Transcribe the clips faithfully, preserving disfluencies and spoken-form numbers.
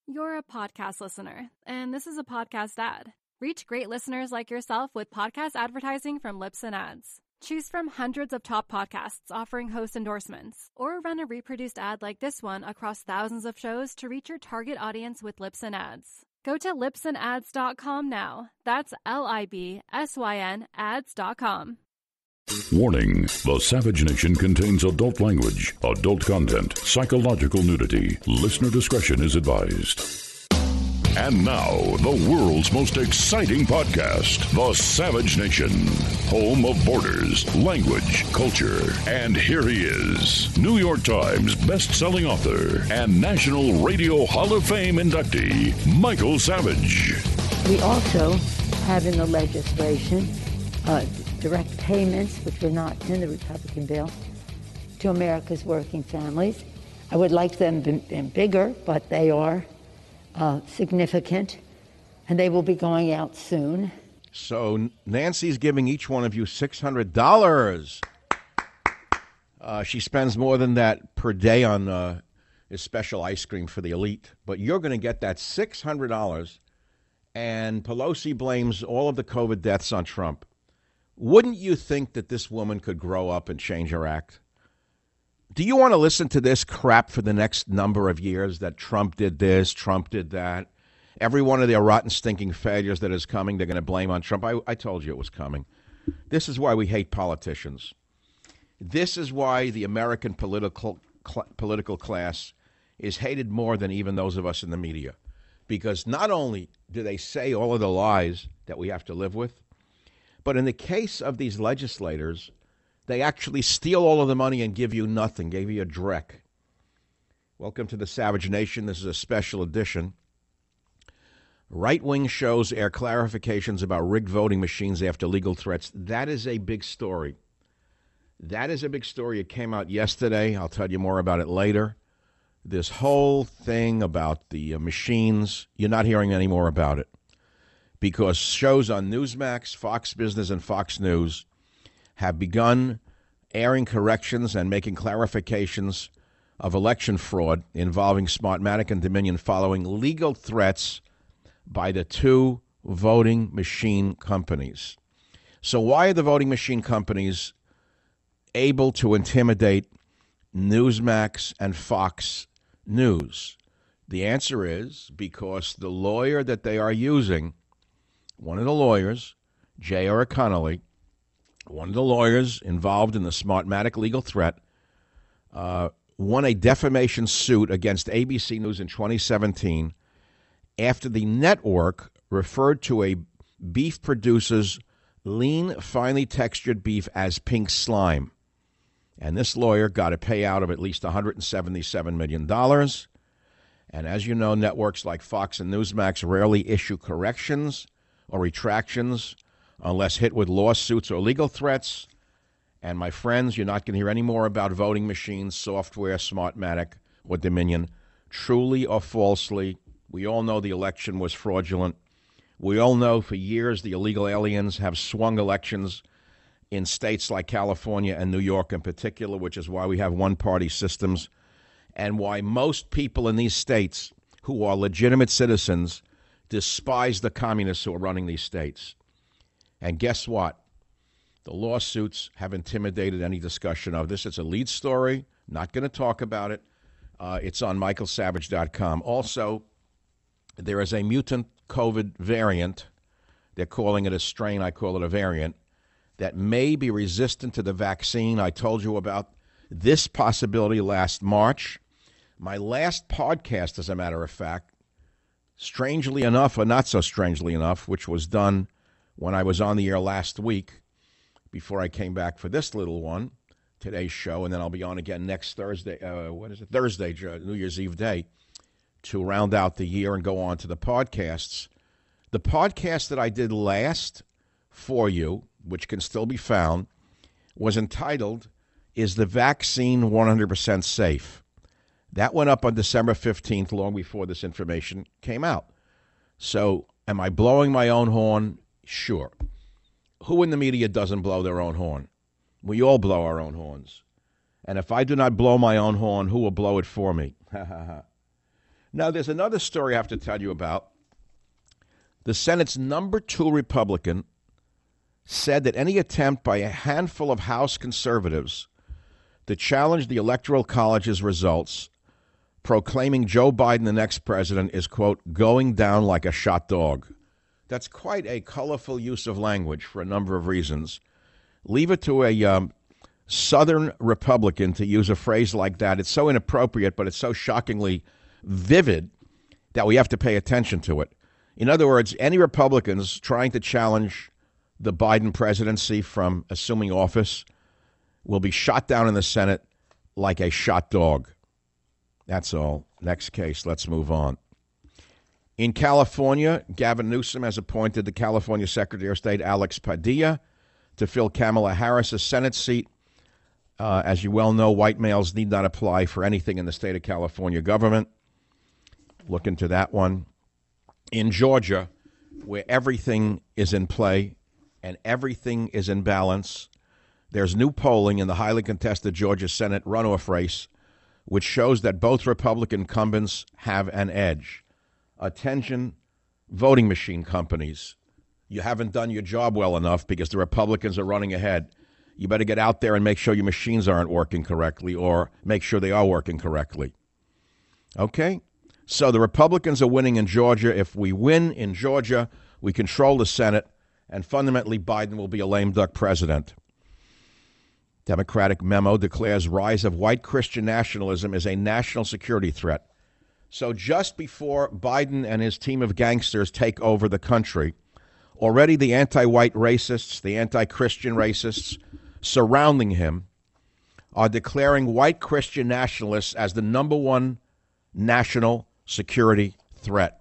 You're a podcast listener, and this is a podcast ad. Reach great listeners like yourself with podcast advertising from Libsyn Ads. Choose from hundreds of top podcasts offering host endorsements, or run a reproduced ad like this one across thousands of shows to reach your target audience with Libsyn Ads. Go to libsyn ads dot com now. That's L I B S Y N ads dot com. Warning, the Savage Nation contains adult language, adult content, psychological nudity. Listener discretion is advised. And now, the world's most exciting podcast, The Savage Nation, home of borders, language, culture. And here he is, New York Times best-selling author and National Radio Hall of Fame inductee, Michael Savage. We also have in the legislation uh, direct payments, which were not in the Republican bill, to America's working families. I would like them to be bigger, but they are uh, significant, and they will be going out soon. So Nancy's giving each one of you six hundred dollars. Uh, she spends more than that per day on uh, this special ice cream for the elite, but you're going to get that six hundred dollars, and Pelosi blames all of the COVID deaths on Trump. Wouldn't you think that this woman could grow up and change her act? Do you want to listen to this crap for the next number of years, that Trump did this, Trump did that? Every one of their rotten, stinking failures that is coming, they're going to blame on Trump. I, I told you it was coming. This is why we hate politicians. This is why the American political cl- political class is hated more than even those of us in the media. Because not only do they say all of the lies that we have to live with, but in the case of these legislators, they actually steal all of the money and give you nothing, give you a dreck. Welcome to the Savage Nation. This is a special edition. Right-wing shows air clarifications about rigged voting machines after legal threats. That is a big story. That is a big story. It came out yesterday. I'll tell you more about it later. This whole thing about the uh, machines, you're not hearing any more about it, because shows on Newsmax, Fox Business, and Fox News have begun airing corrections and making clarifications of election fraud involving Smartmatic and Dominion following legal threats by the two voting machine companies. So why are the voting machine companies able to intimidate Newsmax and Fox News? The answer is because the lawyer that they are using, one of the lawyers, J R Connolly, one of the lawyers involved in the Smartmatic legal threat, uh, won a defamation suit against A B C News in twenty seventeen after the network referred to a beef producer's lean, finely textured beef as pink slime. And this lawyer got a payout of at least one hundred seventy-seven million dollars. And as you know, networks like Fox and Newsmax rarely issue corrections or retractions unless hit with lawsuits or legal threats. And my friends, you're not going to hear any more about voting machines, software, Smartmatic, or Dominion. Truly or falsely, we all know the election was fraudulent. We all know for years the illegal aliens have swung elections in states like California and New York in particular, which is why we have one-party systems, and why most people in these states who are legitimate citizens despise the communists who are running these states. And guess what? The lawsuits have intimidated any discussion of this. It's a lead story. Not going to talk about it. Uh, it's on michael savage dot com. Also, there is a mutant COVID variant. They're calling it a strain. I call it a variant that may be resistant to the vaccine. I told you about this possibility last March. My last podcast, as a matter of fact, strangely enough, or not so strangely enough, which was done when I was on the air last week before I came back for this little one, today's show, and then I'll be on again next Thursday, uh, what is it, Thursday, New Year's Eve day, to round out the year and go on to the podcasts. The podcast that I did last for you, which can still be found, was entitled, Is the Vaccine one hundred percent Safe? That went up on December fifteenth, long before this information came out. So am I blowing my own horn? Sure. Who in the media doesn't blow their own horn? We all blow our own horns. And if I do not blow my own horn, who will blow it for me? Now, there's another story I have to tell you about. The Senate's number two Republican said that any attempt by a handful of House conservatives to challenge the Electoral College's results, proclaiming Joe Biden the next president, is, quote, going down like a shot dog. That's quite a colorful use of language for a number of reasons. Leave it to a um, Southern Republican to use a phrase like that. It's so inappropriate, but it's so shockingly vivid that we have to pay attention to it. In other words, any Republicans trying to challenge the Biden presidency from assuming office will be shot down in the Senate like a shot dog. That's all. Next case. Let's move on. In California, Gavin Newsom has appointed the California Secretary of State Alex Padilla to fill Kamala Harris's Senate seat. Uh, as you well know, white males need not apply for anything in the state of California government. Look into that one. In Georgia, where everything is in play and everything is in balance, there's new polling in the highly contested Georgia Senate runoff race, which shows that both Republican incumbents have an edge. Attention, voting machine companies. You haven't done your job well enough because the Republicans are running ahead. You better get out there and make sure your machines aren't working correctly, or make sure they are working correctly. Okay? So the Republicans are winning in Georgia. If we win in Georgia, we control the Senate, and fundamentally Biden will be a lame duck president. Democratic memo declares rise of white Christian nationalism is a national security threat. So just before Biden and his team of gangsters take over the country, already the anti-white racists, the anti-Christian racists surrounding him are declaring white Christian nationalists as the number one national security threat.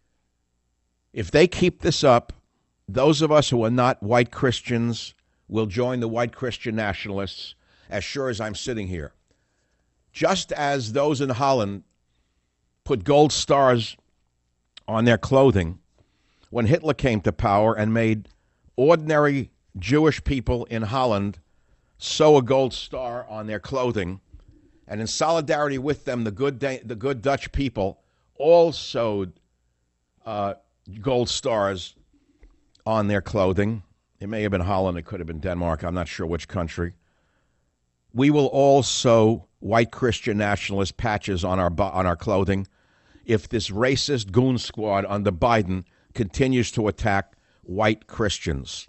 If they keep this up, those of us who are not white Christians will join the white Christian nationalists as sure as I'm sitting here. Just as those in Holland put gold stars on their clothing when Hitler came to power and made ordinary Jewish people in Holland sew a gold star on their clothing, and in solidarity with them, the good the good Dutch people all sewed uh, gold stars on their clothing. It may have been Holland. It could have been Denmark. I'm not sure which country. We will all sew white Christian nationalist patches on our on our clothing if this racist goon squad under Biden continues to attack white Christians.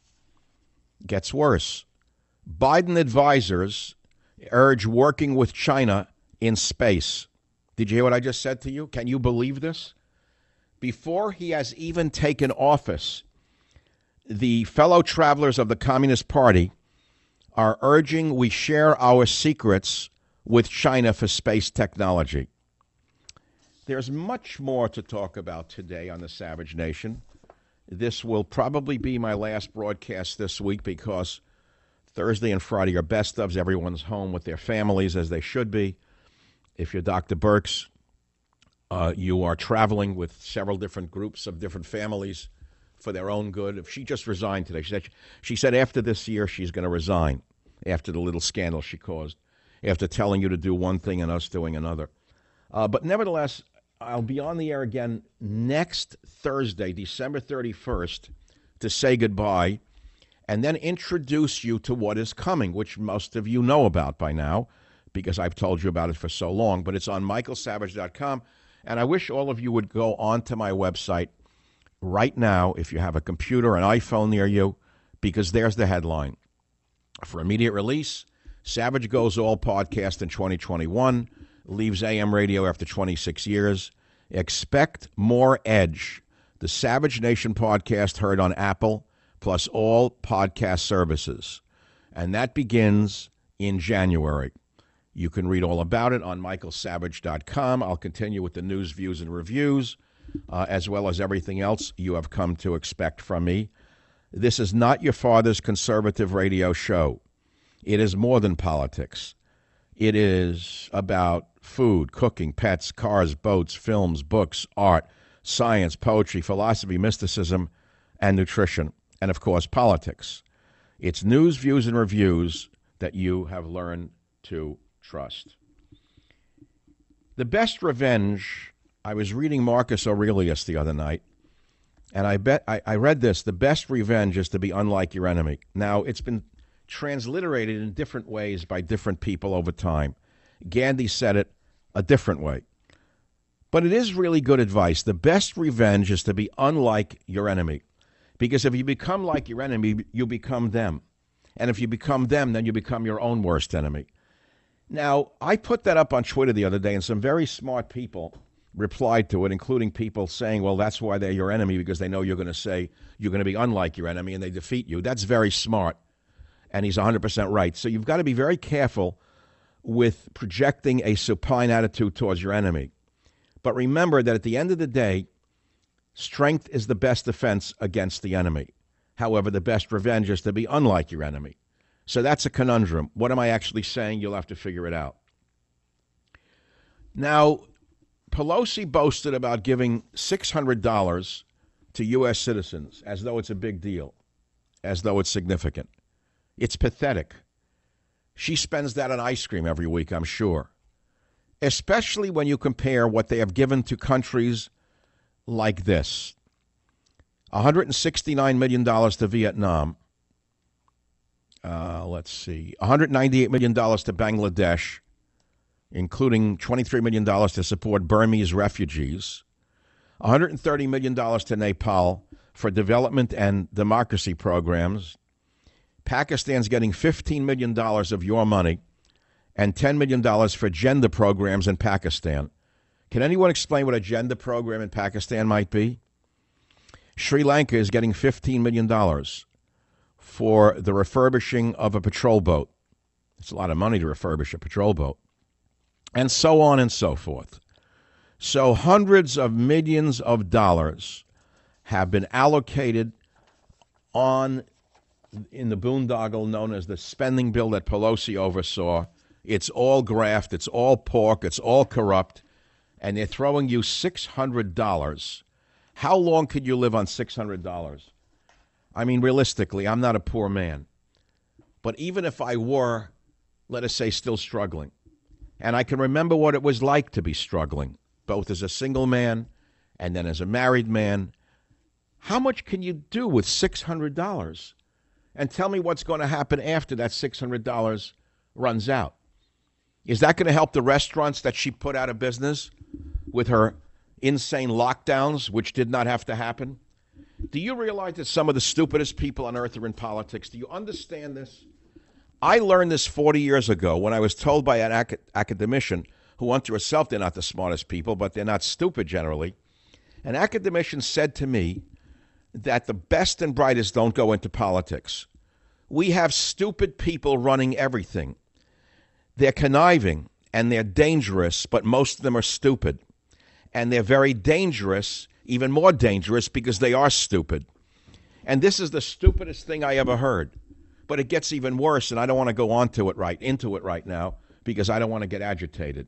Gets worse. Biden advisors urge working with China in space. Did you hear what I just said to you? Can you believe this? Before he has even taken office, the fellow travelers of the Communist Party are urging we share our secrets with China for space technology. There's much more to talk about today on the Savage Nation. This will probably be my last broadcast this week because Thursday and Friday are best ofs. Everyone's home with their families, as they should be. If you're Doctor Birx, uh, you are traveling with several different groups of different families for their own good. If she just resigned today, she said, she said after this year she's going to resign after the little scandal she caused, after telling you to do one thing and us doing another. Uh, but nevertheless, I'll be on the air again next Thursday, December thirty-first, to say goodbye and then introduce you to what is coming, which most of you know about by now because I've told you about it for so long. But it's on michael savage dot com, and I wish all of you would go onto my website right now if you have a computer, an iPhone near you, because there's the headline. For immediate release, Savage Goes All podcast in twenty twenty-one. Leaves A M radio after twenty-six years. Expect more Edge, the Savage Nation podcast heard on Apple, plus all podcast services. And that begins in January. You can read all about it on michael savage dot com. I'll continue with the news, views, and reviews, uh, as well as everything else you have come to expect from me. This is not your father's conservative radio show. It is more than politics. It is about food, cooking, pets, cars, boats, films, books, art, science, poetry, philosophy, mysticism, and nutrition, and, of course, politics. It's news, views, and reviews that you have learned to trust. The best revenge I was reading Marcus Aurelius the other night, and I bet I, I read this: the best revenge is to be unlike your enemy. Now, it's been transliterated in different ways by different people over time. Gandhi said it a different way. But it is really good advice. The best revenge is to be unlike your enemy. Because if you become like your enemy, you become them. And if you become them, then you become your own worst enemy. Now, I put that up on Twitter the other day, and some very smart people replied to it, including people saying, well, that's why they're your enemy, because they know you're going to say you're going to be unlike your enemy and they defeat you. That's very smart. And he's one hundred percent right. So you've got to be very careful with projecting a supine attitude towards your enemy. But remember that at the end of the day, strength is the best defense against the enemy. However, the best revenge is to be unlike your enemy. So that's a conundrum. What am I actually saying? You'll have to figure it out. Now, Pelosi boasted about giving six hundred dollars to U S citizens as though it's a big deal, as though it's significant. It's pathetic. She spends that on ice cream every week, I'm sure. Especially when you compare what they have given to countries like this. one hundred sixty-nine million dollars to Vietnam. Uh, let's see. one hundred ninety-eight million dollars to Bangladesh, including twenty-three million dollars to support Burmese refugees. one hundred thirty million dollars to Nepal for development and democracy programs. Pakistan's getting fifteen million dollars of your money and ten million dollars for gender programs in Pakistan. Can anyone explain what a gender program in Pakistan might be? Sri Lanka is getting fifteen million dollars for the refurbishing of a patrol boat. It's a lot of money to refurbish a patrol boat. And so on and so forth. So hundreds of millions of dollars have been allocated on in the boondoggle known as the spending bill that Pelosi oversaw. It's all graft, it's all pork, it's all corrupt, and they're throwing you six hundred dollars. How long could you live on six hundred dollars? I mean, realistically, I'm not a poor man. But even if I were, let us say, still struggling, and I can remember what it was like to be struggling, both as a single man and then as a married man, how much can you do with six hundred dollars? And tell me what's going to happen after that six hundred dollars runs out. Is that going to help the restaurants that she put out of business with her insane lockdowns, which did not have to happen? Do you realize that some of the stupidest people on earth are in politics? Do you understand this? I learned this forty years ago when I was told by an ac- academician who unto herself, they're not the smartest people, but they're not stupid generally. An academician said to me that the best and brightest don't go into politics. We have stupid people running everything. They're conniving and they're dangerous, but most of them are stupid. And they're very dangerous, even more dangerous, because they are stupid. And this is the stupidest thing I ever heard. But it gets even worse, and I don't want to go on to it right into it right now because I don't want to get agitated.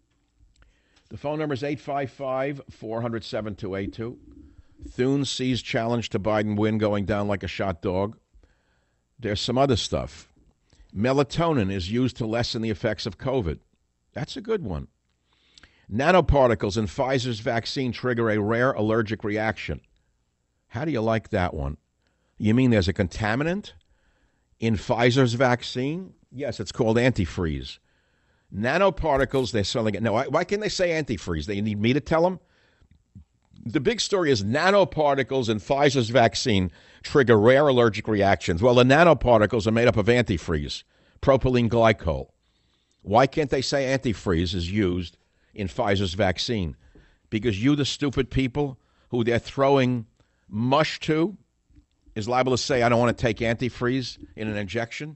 The phone number is eight five five, four hundred, seven two eight two. Thune sees challenge to Biden win going down like a shot dog. There's some other stuff. Melatonin is used to lessen the effects of COVID. That's a good one. Nanoparticles in Pfizer's vaccine trigger a rare allergic reaction. How do you like that one? You mean there's a contaminant in Pfizer's vaccine? Yes, it's called antifreeze. Nanoparticles, they're selling it. No, why, why can't they say antifreeze? They need me to tell them? The big story is nanoparticles in Pfizer's vaccine trigger rare allergic reactions. Well, the nanoparticles are made up of antifreeze, propylene glycol. Why can't they say antifreeze is used in Pfizer's vaccine? Because you, the stupid people who they're throwing mush to, is liable to say, I don't want to take antifreeze in an injection.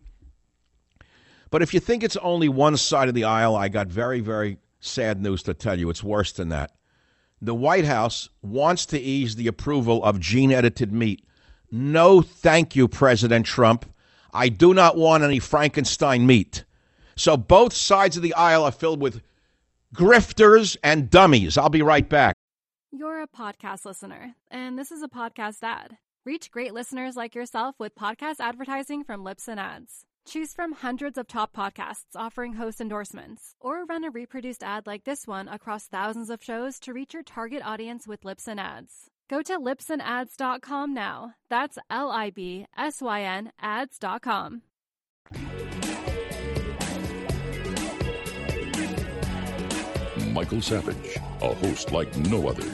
But if you think it's only one side of the aisle, I got very, very sad news to tell you. It's worse than that. The White House wants to ease the approval of gene-edited meat. No, thank you, President Trump. I do not want any Frankenstein meat. So both sides of the aisle are filled with grifters and dummies. I'll be right back. You're a podcast listener, and this is a podcast ad. Reach great listeners like yourself with podcast advertising from Lips and Ads. Choose from hundreds of top podcasts offering host endorsements, or run a reproduced ad like this one across thousands of shows to reach your target audience with Libsyn Ads. Go to libsyn ads dot com now. That's L I B S Y N ads dot com. Michael Savage, a host like no other.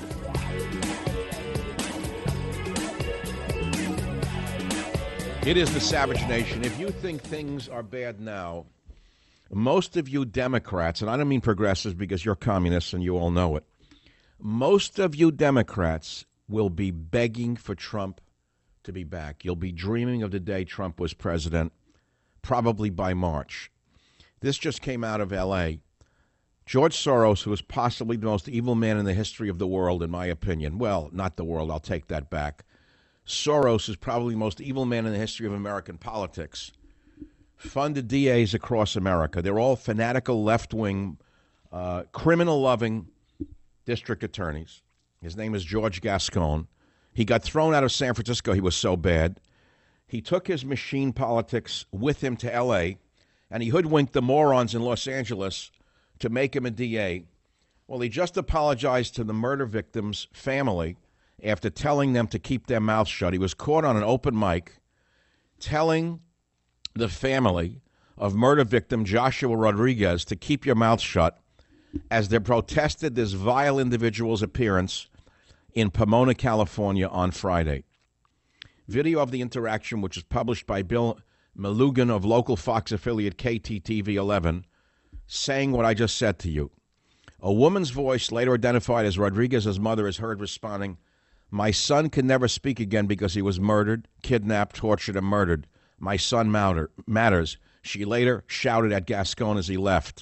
It is the Savage Nation. If you think things are bad now, most of you Democrats, and I don't mean progressives because you're communists and you all know it, most of you Democrats will be begging for Trump to be back. You'll be dreaming of the day Trump was president, probably by March. This just came out of L A George Soros, who is possibly the most evil man in the history of the world, in my opinion. Well, not the world. I'll take that back. Soros is probably the most evil man in the history of American politics. Funded D As across America. They're all fanatical, left-wing, uh, criminal-loving district attorneys. His name is George Gascon. He got thrown out of San Francisco. He was so bad. He took his machine politics with him to L A, and he hoodwinked the morons in Los Angeles to make him a D A. Well, he just apologized to the murder victims' family after telling them to keep their mouths shut. He was caught on an open mic telling the family of murder victim Joshua Rodriguez to keep your mouth shut as they protested this vile individual's appearance in Pomona, California on Friday. Video of the interaction, which was published by Bill Malugan of local Fox affiliate K T T V eleven, saying what I just said to you. A woman's voice, later identified as Rodriguez's mother, is heard responding, "My son can never speak again because he was murdered, kidnapped, tortured, and murdered. My son matter, matters," she later shouted at Gascon as he left.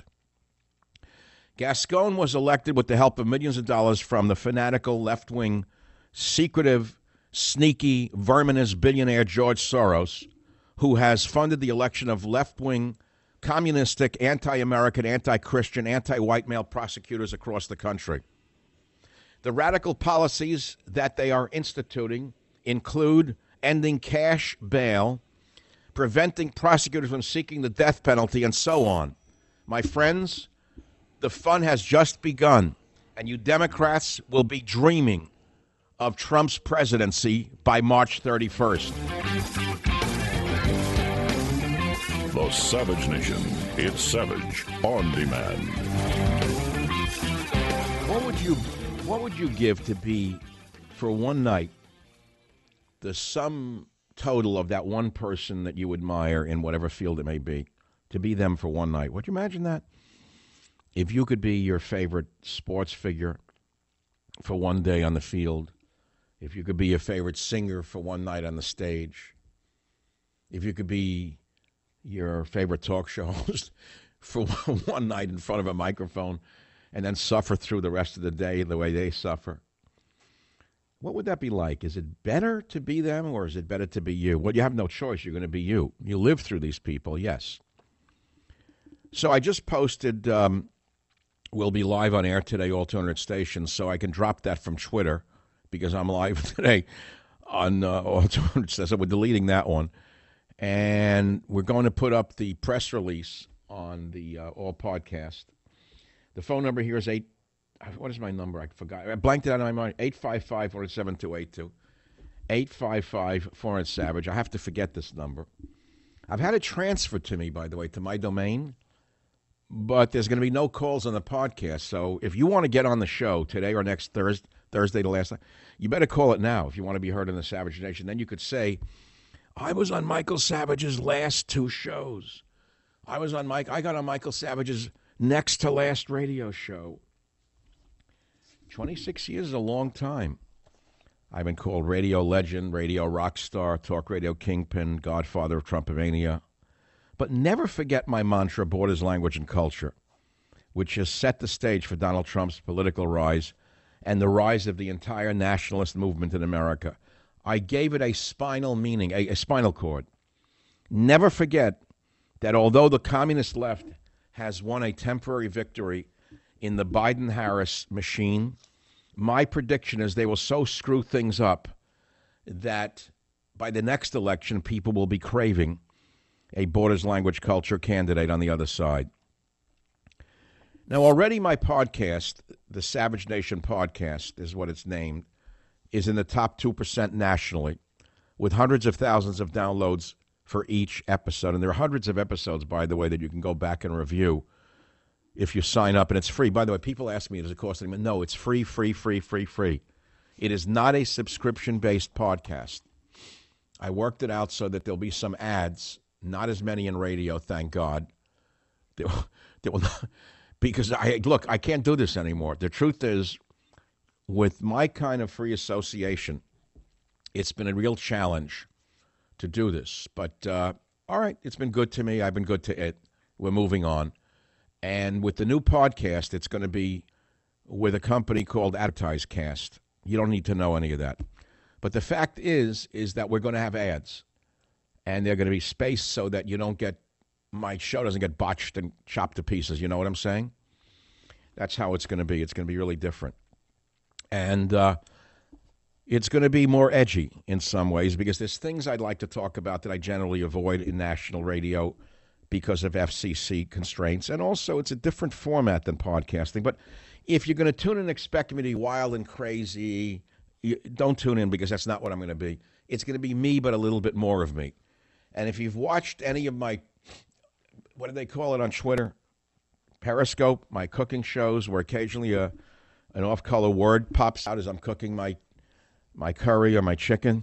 Gascon was elected with the help of millions of dollars from the fanatical, left-wing, secretive, sneaky, verminous billionaire George Soros, who has funded the election of left-wing, communistic, anti-American, anti-Christian, anti-white male prosecutors across the country. The radical policies that they are instituting include ending cash bail, preventing prosecutors from seeking the death penalty, and so on. My friends, the fun has just begun, and you Democrats will be dreaming of Trump's presidency by March thirty-first. The Savage Nation. It's Savage on demand. What would you what would you give to be, for one night, the sum total of that one person that you admire in whatever field it may be, to be them for one night? Would you imagine that? If you could be your favorite sports figure for one day on the field, if you could be your favorite singer for one night on the stage, if you could be your favorite talk show host for one night in front of a microphone and then suffer through the rest of the day the way they suffer, what would that be like? Is it better to be them, or is it better to be you? Well, you have no choice. You're going to be you. You live through these people, yes. So I just posted, um, we'll be live on air today, all two hundred stations, so I can drop that from Twitter because I'm live today on uh, all two hundred stations. So we're deleting that one. And we're going to put up the press release on the uh, All Podcast. The phone number here is eight. What is my number? I forgot. I blanked it out of my mind. eight five five, four seven two eight two. eight five five, four hundred, SAVAGE. I have to forget this number. I've had it transferred to me, by the way, to my domain. But there's going to be no calls on the podcast. So if you want to get on the show today or next Thursday, Thursday the last time, you better call it now if you want to be heard in the Savage Nation. Then you could say, I was on Michael Savage's last two shows. I was on Mike. I got on Michael Savage's next to last radio show. twenty-six years is a long time. I've been called radio legend, radio rock star, talk radio kingpin, godfather of Trumpomania. But never forget my mantra, Borders, Language, and Culture, which has set the stage for Donald Trump's political rise and the rise of the entire nationalist movement in America. I gave it a spinal meaning, a, a spinal cord. Never forget that although the communist left has won a temporary victory in the Biden-Harris machine, my prediction is they will so screw things up that by the next election, people will be craving a Borders Language Culture candidate on the other side. Now, already my podcast, the Savage Nation Podcast is what it's named, is in the top two percent nationally, with hundreds of thousands of downloads for each episode. And there are hundreds of episodes, by the way, that you can go back and review if you sign up, and it's free. By the way, people ask me, does it cost anything? No, it's free, free, free, free, free. It is not a subscription-based podcast. I worked it out so that there'll be some ads, not as many in radio, thank God. There, there will not, because, I look, I can't do this anymore. The truth is, with my kind of free association, it's been a real challenge to do this. But, uh, all right, it's been good to me. I've been good to it. We're moving on. And with the new podcast, it's going to be with a company called AdvertiseCast. You don't need to know any of that. But the fact is, is that we're going to have ads. And they're going to be spaced so that you don't get, my show doesn't get botched and chopped to pieces. You know what I'm saying? That's how it's going to be. It's going to be really different. And uh, it's going to be more edgy in some ways because there's things I'd like to talk about that I generally avoid in national radio because of F C C constraints. And also, it's a different format than podcasting. But if you're going to tune in and expect me to be wild and crazy, you, don't tune in because that's not what I'm going to be. It's going to be me, but a little bit more of me. And if you've watched any of my, what do they call it on Twitter? Periscope, my cooking shows, where occasionally a, an off-color word pops out as I'm cooking my my curry or my chicken.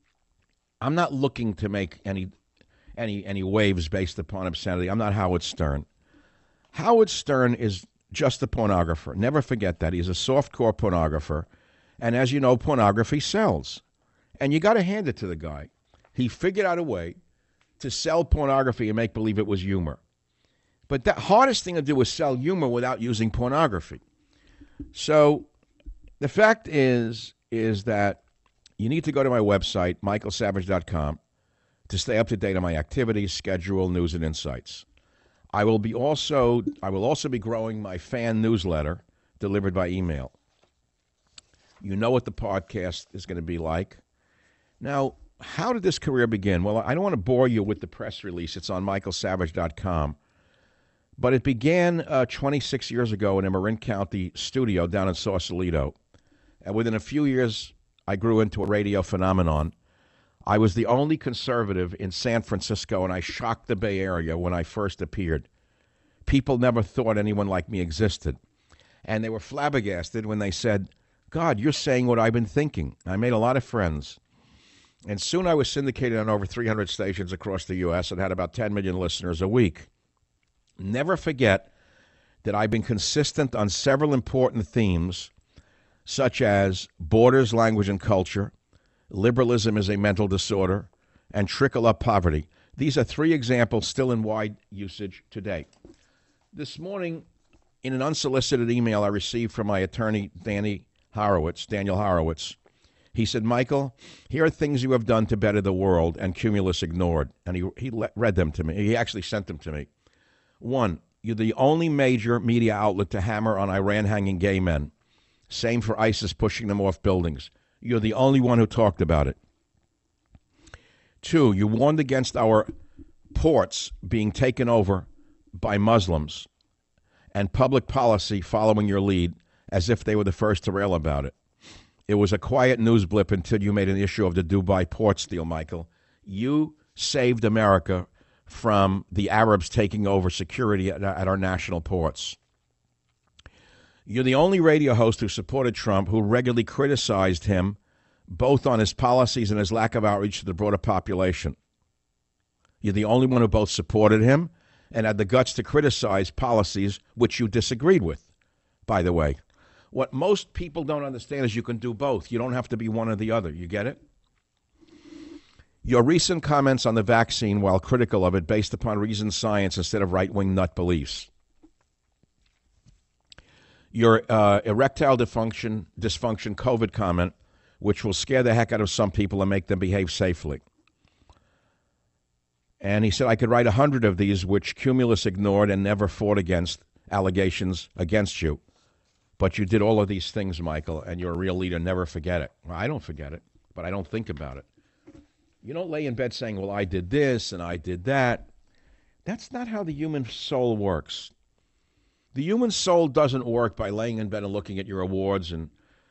I'm not looking to make any any any waves based upon obscenity. I'm not Howard Stern. Howard Stern is just a pornographer. Never forget that. He's a softcore pornographer. And as you know, pornography sells. And you got to hand it to the guy. He figured out a way to sell pornography and make believe it was humor. But the hardest thing to do is sell humor without using pornography. So the fact is, is that you need to go to my website, michael savage dot com, to stay up to date on my activities, schedule, news, and insights. I will be also I will also be growing my fan newsletter delivered by email. You know what the podcast is going to be like. Now, how did this career begin? Well, I don't want to bore you with the press release. It's on michael savage dot com. But it began uh, twenty-six years ago in a Marin County studio down in Sausalito. And within a few years, I grew into a radio phenomenon. I was the only conservative in San Francisco, and I shocked the Bay Area when I first appeared. People never thought anyone like me existed. And they were flabbergasted when they said, God, you're saying what I've been thinking. I made a lot of friends. And soon I was syndicated on over three hundred stations across the U S and had about ten million listeners a week. Never forget that I've been consistent on several important themes, such as borders, language, and culture, liberalism is a mental disorder, and trickle-up poverty. These are three examples still in wide usage today. This morning, in an unsolicited email I received from my attorney, Danny Horowitz, Daniel Horowitz, he said, Michael, here are things you have done to better the world, and Cumulus ignored. And he, he le- read them to me. He actually sent them to me. One, you're the only major media outlet to hammer on Iran hanging gay men. Same for ISIS pushing them off buildings. You're the only one who talked about it. Two, you warned against our ports being taken over by Muslims and public policy following your lead as if they were the first to rail about it. It was a quiet news blip until you made an issue of the Dubai port deal, Michael. You saved America from the Arabs taking over security at, at our national ports. You're the only radio host who supported Trump who regularly criticized him both on his policies and his lack of outreach to the broader population. You're the only one who both supported him and had the guts to criticize policies which you disagreed with, by the way. What most people don't understand is you can do both. You don't have to be one or the other. You get it? Your recent comments on the vaccine, while critical of it, based upon reasoned science instead of right-wing nut beliefs. Your uh, erectile dysfunction, dysfunction COVID comment, which will scare the heck out of some people and make them behave safely. And he said, I could write a hundred of these, which Cumulus ignored and never fought against allegations against you. But you did all of these things, Michael, and you're a real leader. Never forget it. Well, I don't forget it, but I don't think about it. You don't lay in bed saying, well, I did this and I did that. That's not how the human soul works. The human soul doesn't work by laying in bed and looking at your awards and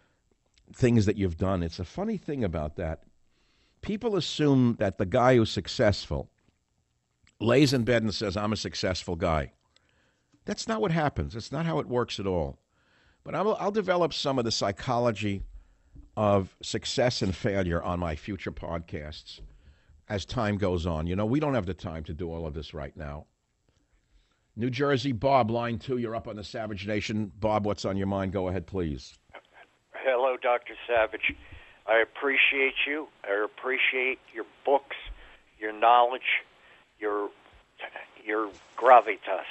things that you've done. It's a funny thing about that. People assume that the guy who's successful lays in bed and says, I'm a successful guy. That's not what happens. It's not how it works at all. But I'll, I'll develop some of the psychology of success and failure on my future podcasts as time goes on. You know, we don't have the time to do all of this right now. New Jersey, Bob, line two, you're up on the Savage Nation. Bob, what's on your mind? Go ahead, please. Hello, Doctor Savage. I appreciate you. I appreciate your books, your knowledge, your your gravitas.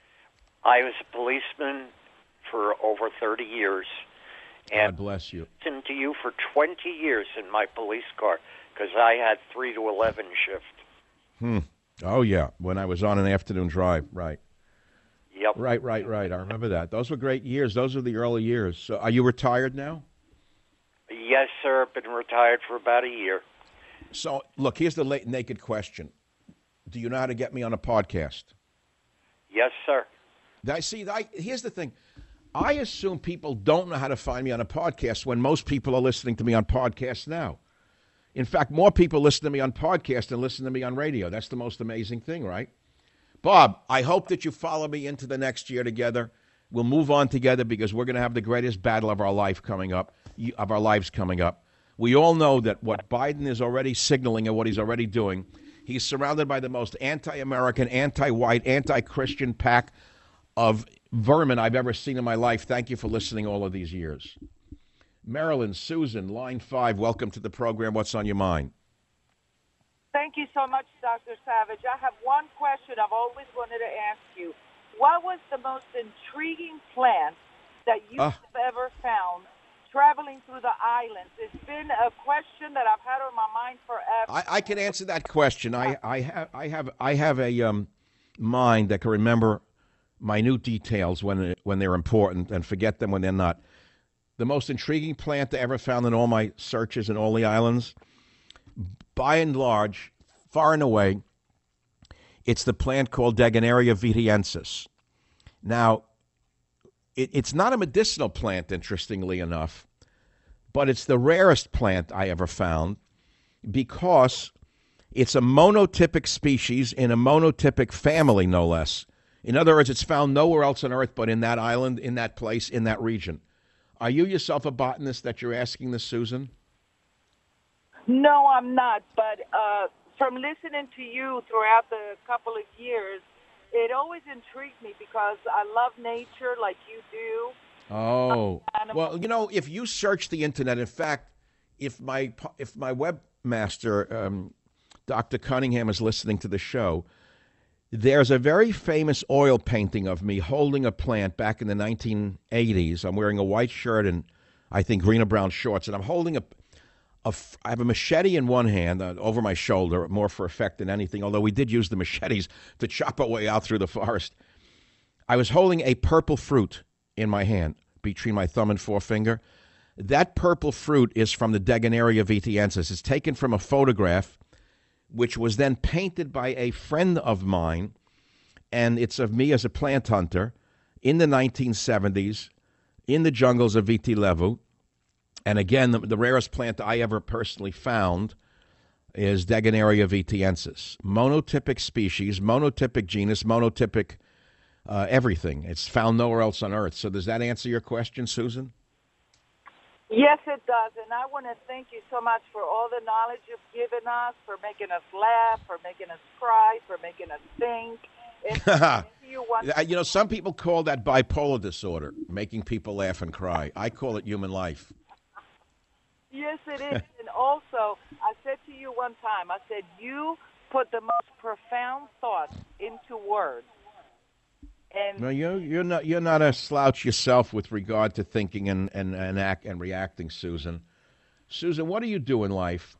I was a policeman for over thirty years. And God bless you. I listened to you for twenty years in my police car because I had three to eleven shift. Hmm. Oh, yeah, when I was on an afternoon drive, right. Yep. Right, right, right. I remember that. Those were great years. Those were the early years. So are you retired now? Yes, sir. Been retired for about a year. So, look, here's the late naked question. Do you know how to get me on a podcast? Yes, sir. I see. I, here's the thing. I assume people don't know how to find me on a podcast when most people are listening to me on podcasts now. In fact, more people listen to me on podcast than listen to me on radio. That's the most amazing thing, right? Bob, I hope that you follow me into the next year together. We'll move on together because we're going to have the greatest battle of our life coming up, of our lives coming up. We all know that what Biden is already signaling and what he's already doing, he's surrounded by the most anti-American, anti-white, anti-Christian pack of vermin I've ever seen in my life. Thank you for listening all of these years. Marilyn, Susan, line five, welcome to the program. What's on your mind? Thank you so much, Doctor Savage. I have one question I've always wanted to ask you. What was the most intriguing plant that you uh, have ever found traveling through the islands? It's been a question that I've had on my mind forever. I, I can answer that question. I, I have I have I have a um, mind that can remember minute details when when they're important and forget them when they're not. The most intriguing plant I ever found in all my searches in all the islands, by and large, far and away, it's the plant called Degenaria vitiensis. Now, it, it's not a medicinal plant, interestingly enough, but it's the rarest plant I ever found because it's a monotypic species in a monotypic family, no less. In other words, it's found nowhere else on Earth but in that island, in that place, in that region. Are you yourself a botanist that you're asking this, Susan? No, I'm not. But uh, from listening to you throughout the couple of years, it always intrigued me because I love nature like you do. Oh, well, you know, if you search the internet, in fact, if my if my webmaster, um, Doctor Cunningham, is listening to the show, there's a very famous oil painting of me holding a plant back in the nineteen eighties. I'm wearing a white shirt and I think green or brown shorts, and I'm holding a, a I have a machete in one hand uh, over my shoulder, more for effect than anything, although we did use the machetes to chop our way out through the forest. I was holding a purple fruit in my hand between my thumb and forefinger. That purple fruit is from the Degenaria vitiensis. It's taken from a photograph which was then painted by a friend of mine, and it's of me as a plant hunter in the nineteen seventies in the jungles of Viti Levu. And again, the, the rarest plant I ever personally found is Degenaria vitiensis. Monotypic species, monotypic genus, monotypic uh, everything. It's found nowhere else on Earth. So does that answer your question, Susan? Yes, it does, and I want to thank you so much for all the knowledge you've given us, for making us laugh, for making us cry, for making us think. you, you know, some people call that bipolar disorder, making people laugh and cry. I call it human life. Yes, it is, and also, I said to you one time, I said, you put the most profound thoughts into words. And no, you're you're not you're not a slouch yourself with regard to thinking and, and, and act and reacting, Susan. Susan, what do you do in life?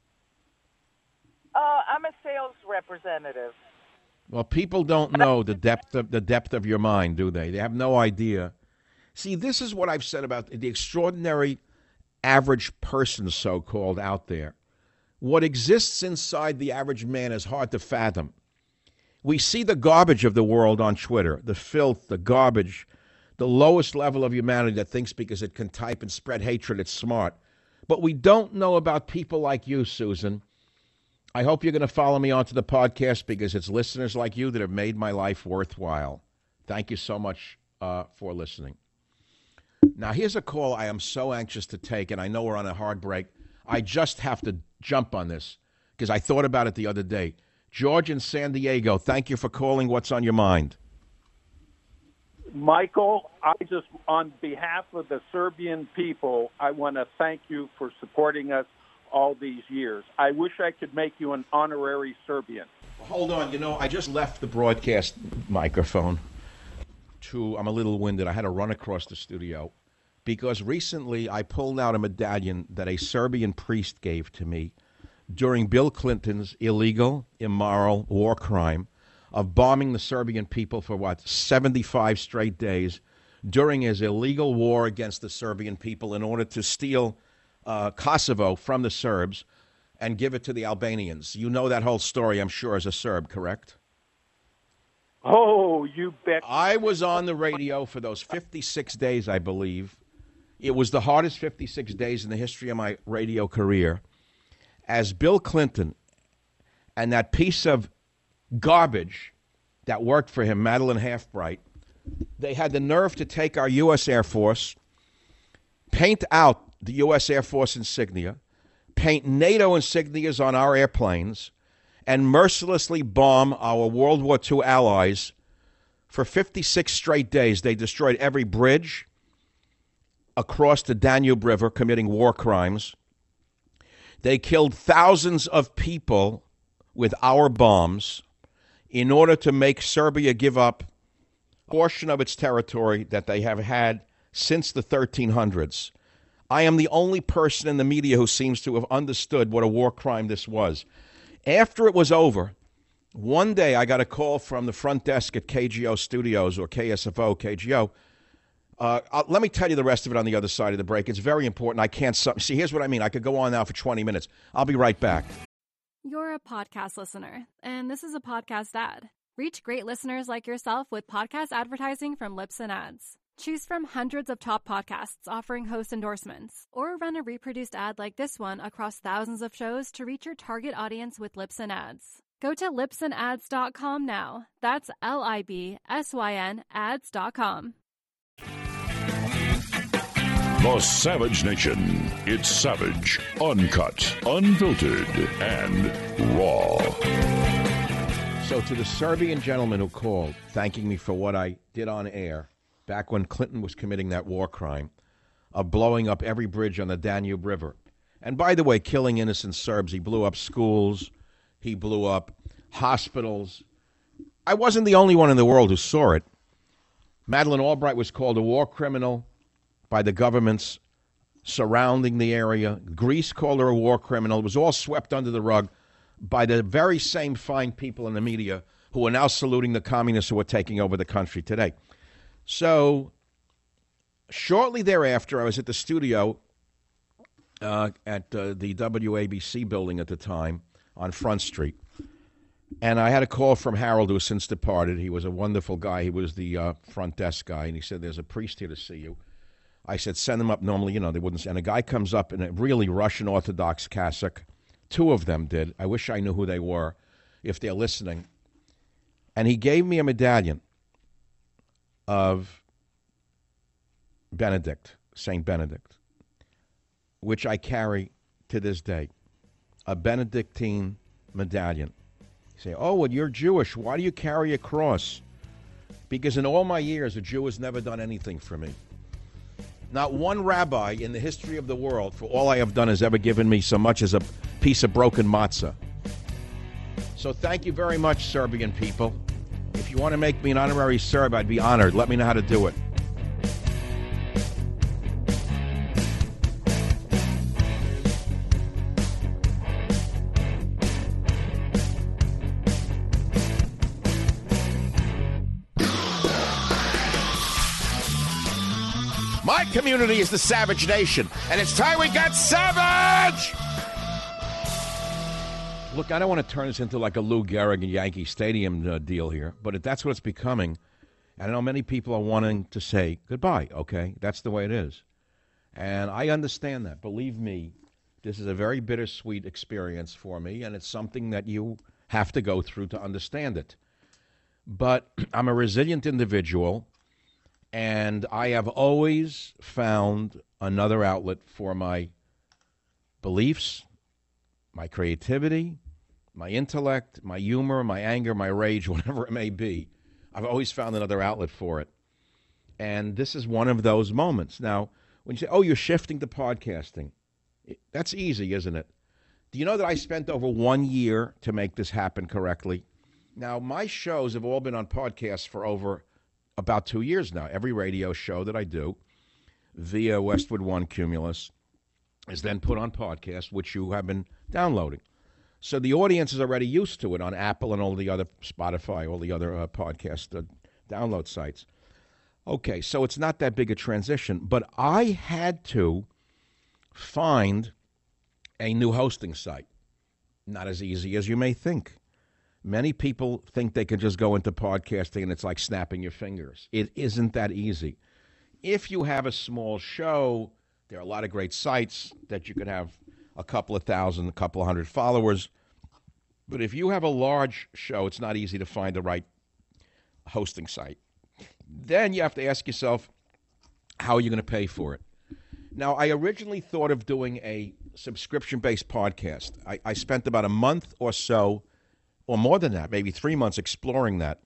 Uh, I'm a sales representative. Well, people don't know the depth of the depth of your mind, do they? They have no idea. See, this is what I've said about the extraordinary average person, so-called, out there. What exists inside the average man is hard to fathom. We see the garbage of the world on Twitter, the filth, the garbage, the lowest level of humanity that thinks because it can type and spread hatred, it's smart. But we don't know about people like you, Susan. I hope you're going to follow me onto the podcast because it's listeners like you that have made my life worthwhile. Thank you so much uh, for listening. Now, here's a call I am so anxious to take, and I know we're on a hard break. I just have to jump on this because I thought about it the other day. George in San Diego, thank you for calling. What's on your mind? Michael, I just, on behalf of the Serbian people, I want to thank you for supporting us all these years. I wish I could make you an honorary Serbian. Hold on. You know, I just left the broadcast microphone to, I'm a little winded. I had to run across the studio because recently I pulled out a medallion that a Serbian priest gave to me during Bill Clinton's illegal, immoral war crime of bombing the Serbian people for, what, seventy-five straight days during his illegal war against the Serbian people in order to steal uh, Kosovo from the Serbs and give it to the Albanians. You know that whole story, I'm sure, as a Serb, correct? Oh, you bet. I was on the radio for those fifty-six days, I believe. It was the hardest fifty-six days in the history of my radio career. As Bill Clinton and that piece of garbage that worked for him, Madeleine Halfbright, they had the nerve to take our U S Air Force, paint out the U S Air Force insignia, paint NATO insignias on our airplanes, and mercilessly bomb our World War Two allies for fifty-six straight days. They destroyed every bridge across the Danube River, committing war crimes. They killed thousands of people with our bombs in order to make Serbia give up a portion of its territory that they have had since the thirteen hundreds. I am the only person in the media who seems to have understood what a war crime this was. After it was over, one day I got a call from the front desk at K G O Studios, or K S F O, K G O. Uh, uh, let me tell you the rest of it on the other side of the break. It's very important. I can't... See, here's what I mean. I could go on now for twenty minutes. I'll be right back. You're a podcast listener, and this is a podcast ad. Reach great listeners like yourself with podcast advertising from Libsyn Ads. Choose from hundreds of top podcasts offering host endorsements, or run a reproduced ad like this one across thousands of shows to reach your target audience with Libsyn Ads. Go to libsyn ads dot com now. That's L I B S Y N ads dot com. The Savage Nation. It's savage, uncut, unfiltered, and raw. So to the Serbian gentleman who called, thanking me for what I did on air, back when Clinton was committing that war crime of blowing up every bridge on the Danube River. And by the way, killing innocent Serbs. He blew up schools. He blew up hospitals. I wasn't the only one in the world who saw it. Madeleine Albright was called a war criminal by the governments surrounding the area. Greece called her a war criminal. It was all swept under the rug by the very same fine people in the media who are now saluting the communists who are taking over the country today. So shortly thereafter, I was at the studio uh, at uh, the W A B C building at the time on Front Street. And I had a call from Harold, who has since departed. He was a wonderful guy. He was the uh, front desk guy. And he said, there's a priest here to see you. I said, send them up. Normally, you know, they wouldn't. And a guy comes up in a really Russian Orthodox cassock. Two of them did. I wish I knew who they were, if they're listening. And he gave me a medallion of Benedict, Saint Benedict, which I carry to this day, a Benedictine medallion. You say, oh, well, you're Jewish. Why do you carry a cross? Because in all my years, a Jew has never done anything for me. Not one rabbi in the history of the world, for all I have done, has ever given me so much as a piece of broken matzah. So thank you very much, Serbian people. If you want to make me an honorary Serb, I'd be honored. Let me know how to do it. My community is the Savage Nation, and it's time we got savage! Look, I don't want to turn this into like a Lou Gehrig and Yankee Stadium uh, deal here, but if that's what it's becoming, I know many people are wanting to say goodbye, okay? That's the way it is. And I understand that. Believe me, this is a very bittersweet experience for me, and it's something that you have to go through to understand it. But I'm a resilient individual, and I have always found another outlet for my beliefs, my creativity, my intellect, my humor, my anger, my rage, whatever it may be. I've always found another outlet for it. And this is one of those moments. Now, when you say, oh, you're shifting to podcasting, that's easy, isn't it? Do you know that I spent over one year to make this happen correctly? Now, my shows have all been on podcasts for over about two years now. Every radio show that I do via Westwood One Cumulus is then put on podcast, which you have been downloading. So the audience is already used to it on Apple and all the other, Spotify, all the other uh, podcast uh, download sites. Okay, so it's not that big a transition, but I had to find a new hosting site. Not as easy as you may think. Many people think they can just go into podcasting and it's like snapping your fingers. It isn't that easy. If you have a small show, there are a lot of great sites that you could have a couple of thousand, a couple of hundred followers. But if you have a large show, it's not easy to find the right hosting site. Then you have to ask yourself, how are you going to pay for it? Now, I originally thought of doing a subscription-based podcast. I, I spent about a month or so, or more than that, maybe three months exploring that.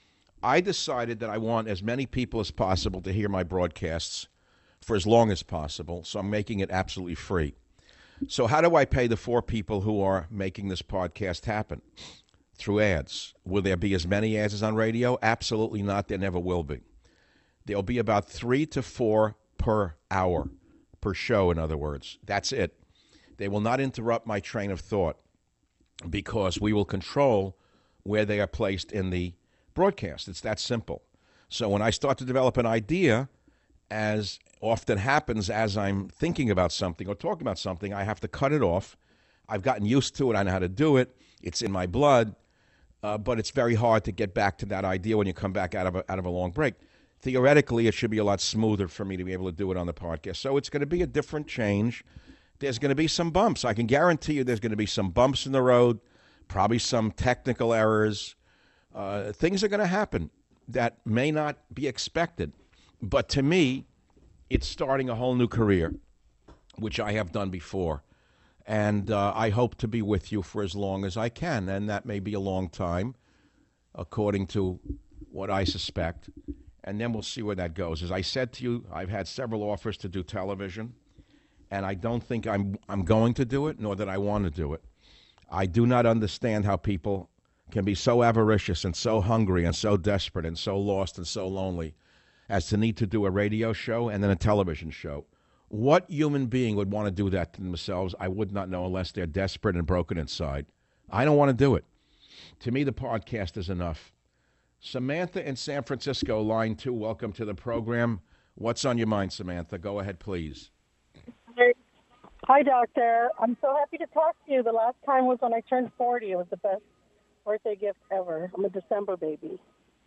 I decided that I want as many people as possible to hear my broadcasts for as long as possible, so I'm making it absolutely free. So how do I pay the four people who are making this podcast happen? Through ads. Will there be as many ads as on radio? Absolutely not. There never will be. There'll be about three to four per hour, per show, in other words. That's it. They will not interrupt my train of thought because we will control where they are placed in the broadcast. It's that simple. So when I start to develop an idea, as often happens as I'm thinking about something or talking about something, I have to cut it off. I've gotten used to it. I know how to do it. It's in my blood. Uh, but it's very hard to get back to that idea when you come back out of a, out of a long break. Theoretically, it should be a lot smoother for me to be able to do it on the podcast. So it's going to be a different change. There's going to be some bumps. I can guarantee you there's going to be some bumps in the road, probably some technical errors. Uh, things are going to happen that may not be expected. But to me, it's starting a whole new career, which I have done before. And uh, I hope to be with you for as long as I can. And that may be a long time, according to what I suspect. And then we'll see where that goes. As I said to you, I've had several offers to do television. And I don't think I'm I'm going to do it, nor that I want to do it. I do not understand how people can be so avaricious and so hungry and so desperate and so lost and so lonely as to need to do a radio show and then a television show. What human being would want to do that to themselves? I would not know unless they're desperate and broken inside. I don't want to do it. To me, the podcast is enough. Samantha in San Francisco, line two, welcome to the program. What's on your mind, Samantha? Go ahead, please. Hi, Doctor. I'm so happy to talk to you. The last time was when I turned forty. It was the best birthday gift ever. I'm a December baby.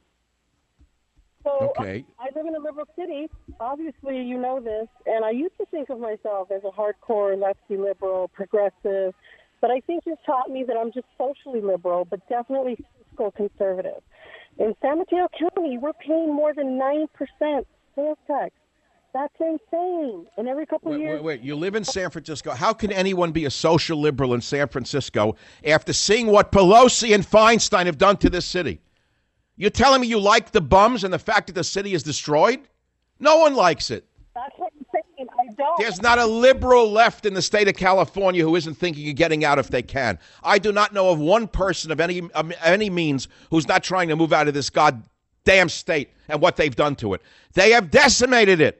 So okay. I, I live in a liberal city. Obviously, you know this. And I used to think of myself as a hardcore lefty liberal, progressive. But I think you've taught me that I'm just socially liberal, but definitely fiscal conservative. In San Mateo County, we're paying more than nine percent sales tax. That's insane. And every couple wait, of years... Wait, wait, you live in San Francisco. How can anyone be a social liberal in San Francisco after seeing what Pelosi and Feinstein have done to this city? You're telling me you like the bums and the fact that the city is destroyed? No one likes it. That's what I'm saying. I don't. There's not a liberal left in the state of California who isn't thinking of getting out if they can. I do not know of one person of any of any means who's not trying to move out of this goddamn state and what they've done to it. They have decimated it.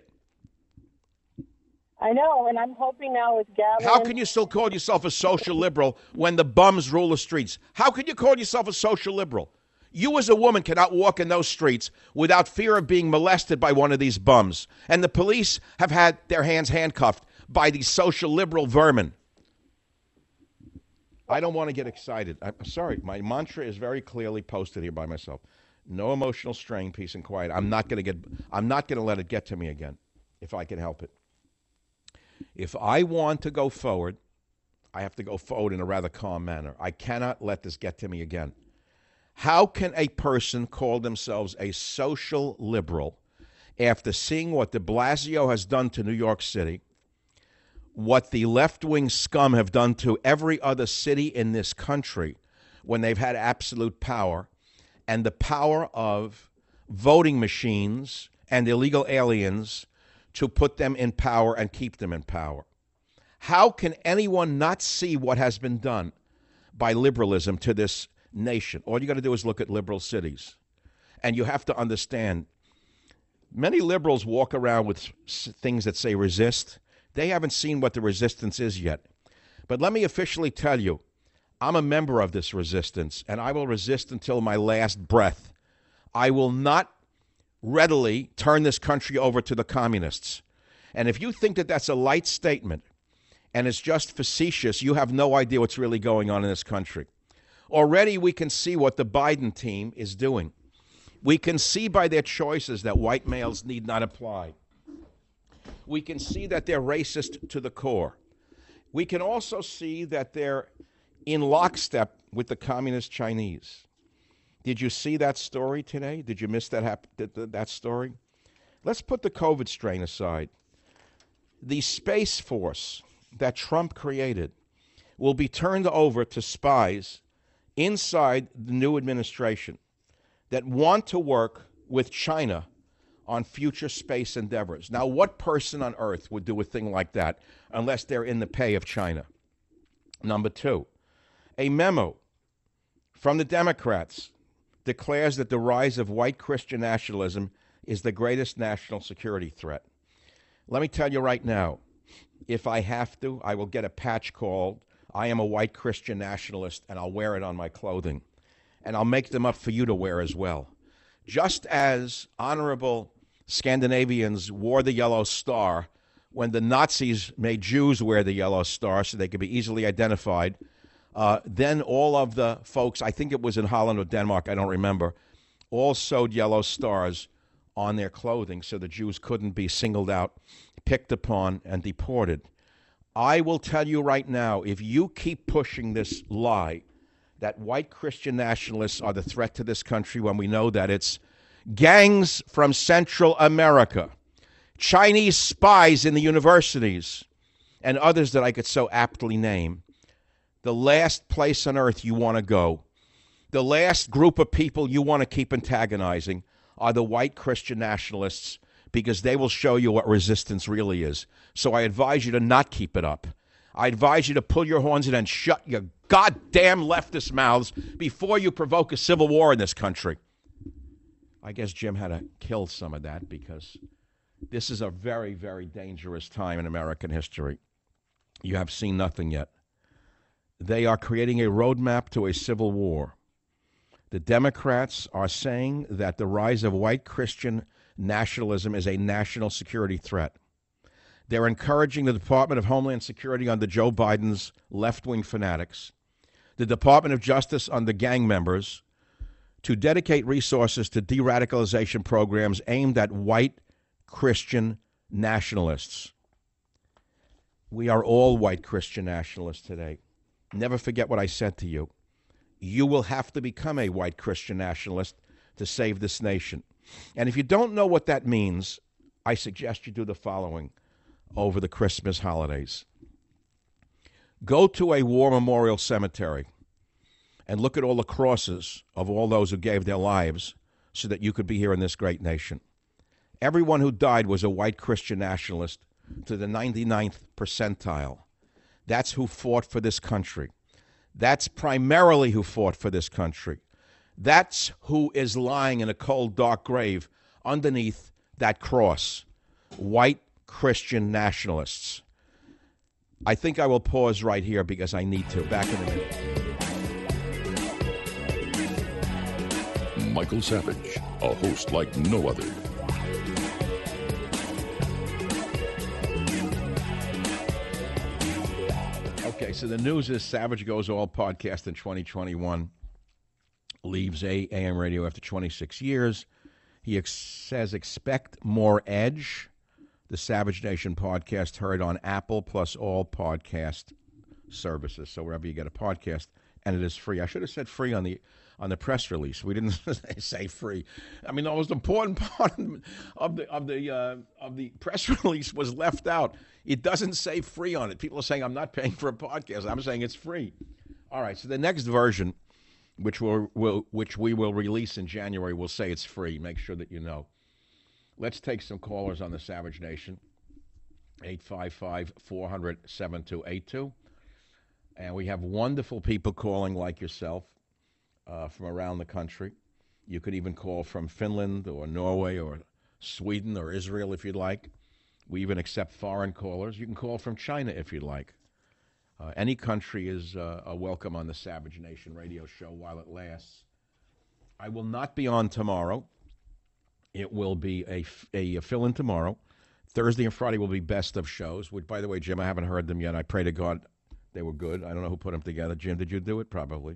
I know, and I'm hoping now with Gavin... How can you still call yourself a social liberal when the bums rule the streets? How can you call yourself a social liberal? You as a woman cannot walk in those streets without fear of being molested by one of these bums. And the police have had their hands handcuffed by these social liberal vermin. I don't want to get excited. I'm sorry. My mantra is very clearly posted here by myself. No emotional strain, peace and quiet. I'm not going to get. I'm not going to let it get to me again, if I can help it. If I want to go forward, I have to go forward in a rather calm manner. I cannot let this get to me again. How can a person call themselves a social liberal after seeing what de Blasio has done to New York City, what the left-wing scum have done to every other city in this country when they've had absolute power, and the power of voting machines and illegal aliens to put them in power and keep them in power? How can anyone not see what has been done by liberalism to this nation? All you got to do is look at liberal cities. And you have to understand, many liberals walk around with things that say resist. They haven't seen what the resistance is yet. But let me officially tell you, I'm a member of this resistance, and I will resist until my last breath. I will not readily turn this country over to the communists. And if you think that that's a light statement and it's just facetious, you have no idea what's really going on in this country. Already we can see what the Biden team is doing. We can see by their choices that white males need not apply. We can see that they're racist to the core. We can also see that they're in lockstep with the communist Chinese. Did you see that story today? Did you miss that hap- that, that story? Let's put the COVID strain aside. The Space Force that Trump created will be turned over to spies inside the new administration that want to work with China on future space endeavors. Now, what person on earth would do a thing like that unless they're in the pay of China? Number two, a memo from the Democrats declares that the rise of white Christian nationalism is the greatest national security threat. Let me tell you right now, if I have to, I will get a patch called I am a white Christian nationalist, and I'll wear it on my clothing. And I'll make them up for you to wear as well. Just as honorable Scandinavians wore the yellow star when the Nazis made Jews wear the yellow star so they could be easily identified, uh, then all of the folks, I think it was in Holland or Denmark, I don't remember, all sewed yellow stars on their clothing so the Jews couldn't be singled out, picked upon, and deported. I will tell you right now, if you keep pushing this lie that white Christian nationalists are the threat to this country when we know that it's gangs from Central America, Chinese spies in the universities, and others that I could so aptly name, the last place on earth you want to go, the last group of people you want to keep antagonizing are the white Christian nationalists, because they will show you what resistance really is. So I advise you to not keep it up. I advise you to pull your horns in and shut your goddamn leftist mouths before you provoke a civil war in this country. I guess Jim had to kill some of that because this is a very, very dangerous time in American history. You have seen nothing yet. They are creating a roadmap to a civil war. The Democrats are saying that the rise of white Christian nationalism is a national security threat. They're encouraging the Department of Homeland Security under Joe Biden's left-wing fanatics, the Department of Justice under gang members, to dedicate resources to de-radicalization programs aimed at white Christian nationalists. We are all white Christian nationalists today. Never forget what I said to you. You will have to become a white Christian nationalist to save this nation. And if you don't know what that means, I suggest you do the following over the Christmas holidays. Go to a war memorial cemetery and look at all the crosses of all those who gave their lives so that you could be here in this great nation. Everyone who died was a white Christian nationalist to the ninety-ninth percentile. That's who fought for this country. That's primarily who fought for this country. That's who is lying in a cold, dark grave underneath that cross. White Christian nationalists. I think I will pause right here because I need to. Back in a minute. Michael Savage, a host like no other. Okay, so the news is Savage Goes All podcast in twenty twenty-one leaves A M radio after twenty-six years. He ex- says expect more Edge. The Savage Nation podcast heard on Apple plus all podcast services. So wherever you get a podcast, and it is free. I should have said free on the on the press release. We didn't say free. I mean, the most important part of the of the uh, of the press release was left out. It doesn't say free on it. People are saying I'm not paying for a podcast. I'm saying it's free. All right. So the next version, which will will which we will release in January, will say it's free. Make sure that you know. Let's take some callers on the Savage Nation. eight five five, four hundred, seven two eight two. And we have wonderful people calling like yourself uh, from around the country. You could even call from Finland or Norway or Sweden or Israel if you'd like. We even accept foreign callers. You can call from China if you'd like. Uh, any country is uh, a welcome on the Savage Nation radio show while it lasts. I will not be on tomorrow. It will be a, a, a fill-in tomorrow. Thursday and Friday will be best of shows, which, by the way, Jim, I haven't heard them yet. I pray to God they were good. I don't know who put them together. Jim, did you do it? Probably.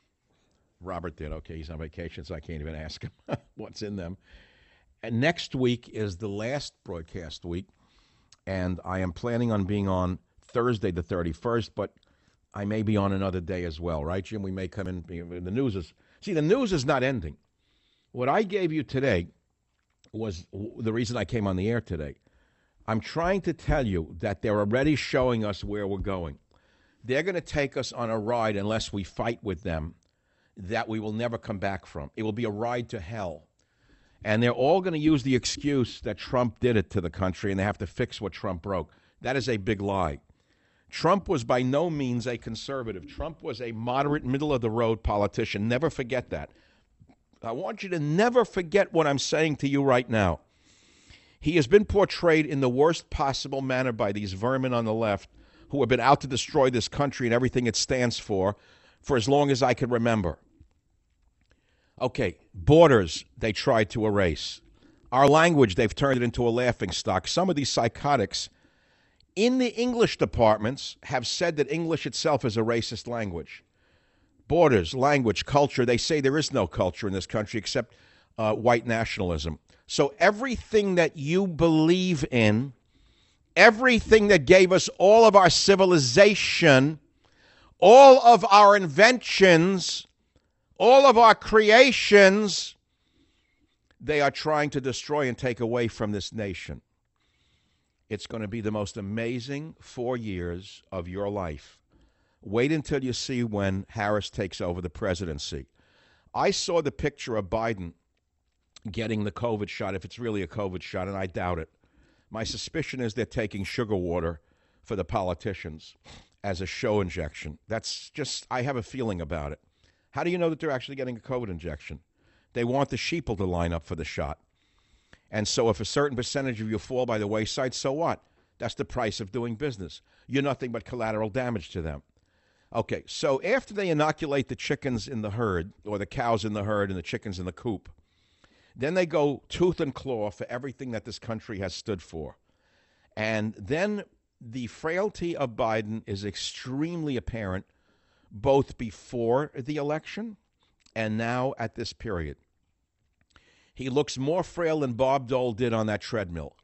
Robert did. Okay, he's on vacation, so I can't even ask him what's in them. And next week is the last broadcast week, and I am planning on being on Thursday the thirty-first, but I may be on another day as well, right, Jim? We may come in. The news is, see, the news is not ending. What I gave you today was the reason I came on the air today. I'm trying to tell you that they're already showing us where we're going. They're going to take us on a ride unless we fight with them that we will never come back from. It will be a ride to hell. And they're all going to use the excuse that Trump did it to the country and they have to fix what Trump broke. That is a big lie. Trump was by no means a conservative. Trump was a moderate, middle-of-the-road politician. Never forget that. I want you to never forget what I'm saying to you right now. He has been portrayed in the worst possible manner by these vermin on the left who have been out to destroy this country and everything it stands for for as long as I can remember. Okay, borders they tried to erase. Our language, they've turned it into a laughingstock. Some of these psychotics in the English departments have said that English itself is a racist language. Borders, language, culture, they say there is no culture in this country except uh, white nationalism. So everything that you believe in, everything that gave us all of our civilization, all of our inventions, all of our creations, they are trying to destroy and take away from this nation. It's going to be the most amazing four years of your life. Wait until you see when Harris takes over the presidency. I saw the picture of Biden getting the COVID shot, if it's really a COVID shot, and I doubt it. My suspicion is they're taking sugar water for the politicians as a show injection. That's just, I have a feeling about it. How do you know that they're actually getting a COVID injection? They want the sheeple to line up for the shot. And so if a certain percentage of you fall by the wayside, so what? That's the price of doing business. You're nothing but collateral damage to them. Okay, so after they inoculate the chickens in the herd, or the cows in the herd and the chickens in the coop, then they go tooth and claw for everything that this country has stood for. And then the frailty of Biden is extremely apparent both before the election and now at this period. He looks more frail than Bob Dole did on that treadmill.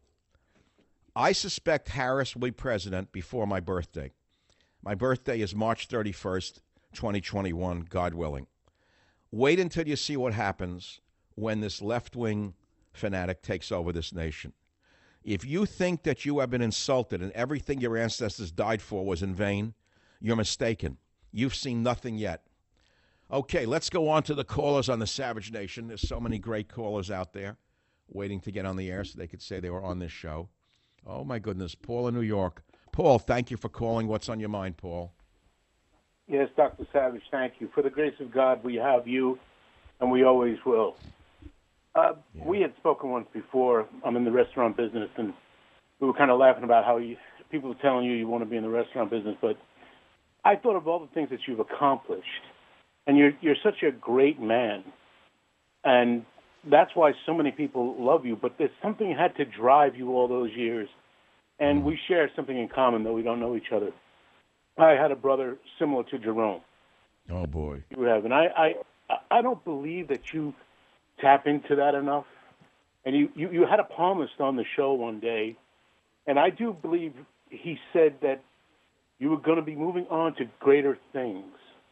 I suspect Harris will be president before my birthday. My birthday is March thirty-first, twenty twenty-one, God willing. Wait until you see what happens when this left-wing fanatic takes over this nation. If you think that you have been insulted and everything your ancestors died for was in vain, you're mistaken. You've seen nothing yet. Okay, let's go on to the callers on the Savage Nation. There's so many great callers out there waiting to get on the air so they could say they were on this show. Oh, my goodness. Paul in New York. Paul, thank you for calling. What's on your mind, Paul? Yes, Doctor Savage, thank you. For the grace of God, we have you, and we always will. Uh, yeah. We had spoken once before. I'm in the restaurant business, and we were kind of laughing about how you, people are telling you you want to be in the restaurant business, but I thought of all the things that you've accomplished, and you're you're such a great man, and that's why so many people love you, but there's something had to drive you all those years, and we share something in common, though we don't know each other. I had a brother similar to Jerome. Oh, boy. You have. And I, I, I don't believe that you tap into that enough. And you, you, you had a palmist on the show one day, and I do believe he said that you were going to be moving on to greater things.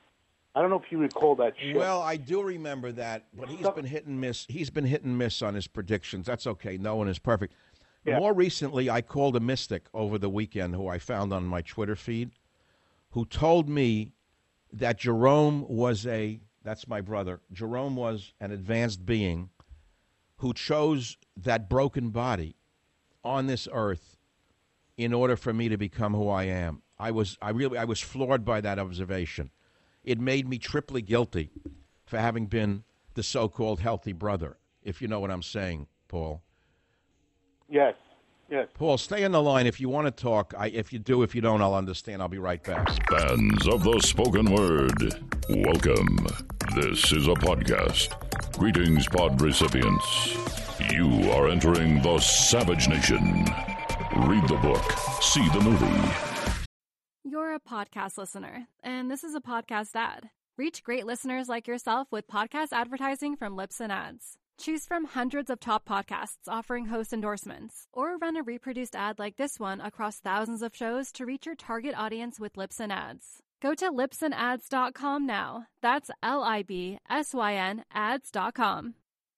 I don't know if you recall that show. Well, I do remember that, but he's been hit and miss. He's been hit and miss on his predictions. That's okay. No one is perfect. Yeah. More recently, I called a mystic over the weekend who I found on my Twitter feed, who told me that Jerome was a, that's my brother, Jerome was an advanced being who chose that broken body on this earth in order for me to become who I am. I was, I really, I was floored by that observation. It made me triply guilty for having been the so-called healthy brother, if you know what I'm saying, Paul. Yes, yes. Paul, stay on the line if you want to talk. I, if you do, if you don't, I'll understand. I'll be right back. Fans of the spoken word, welcome. This is a podcast. Greetings, pod recipients. You are entering the Savage Nation. Read the book, see the movie. You're a podcast listener, and this is a podcast ad. Reach great listeners like yourself with podcast advertising from Libsyn Ads. Choose from hundreds of top podcasts offering host endorsements, or run a reproduced ad like this one across thousands of shows to reach your target audience with Libsyn Ads. Go to libsyn ads dot com now. That's L I B S Y N ads dot com.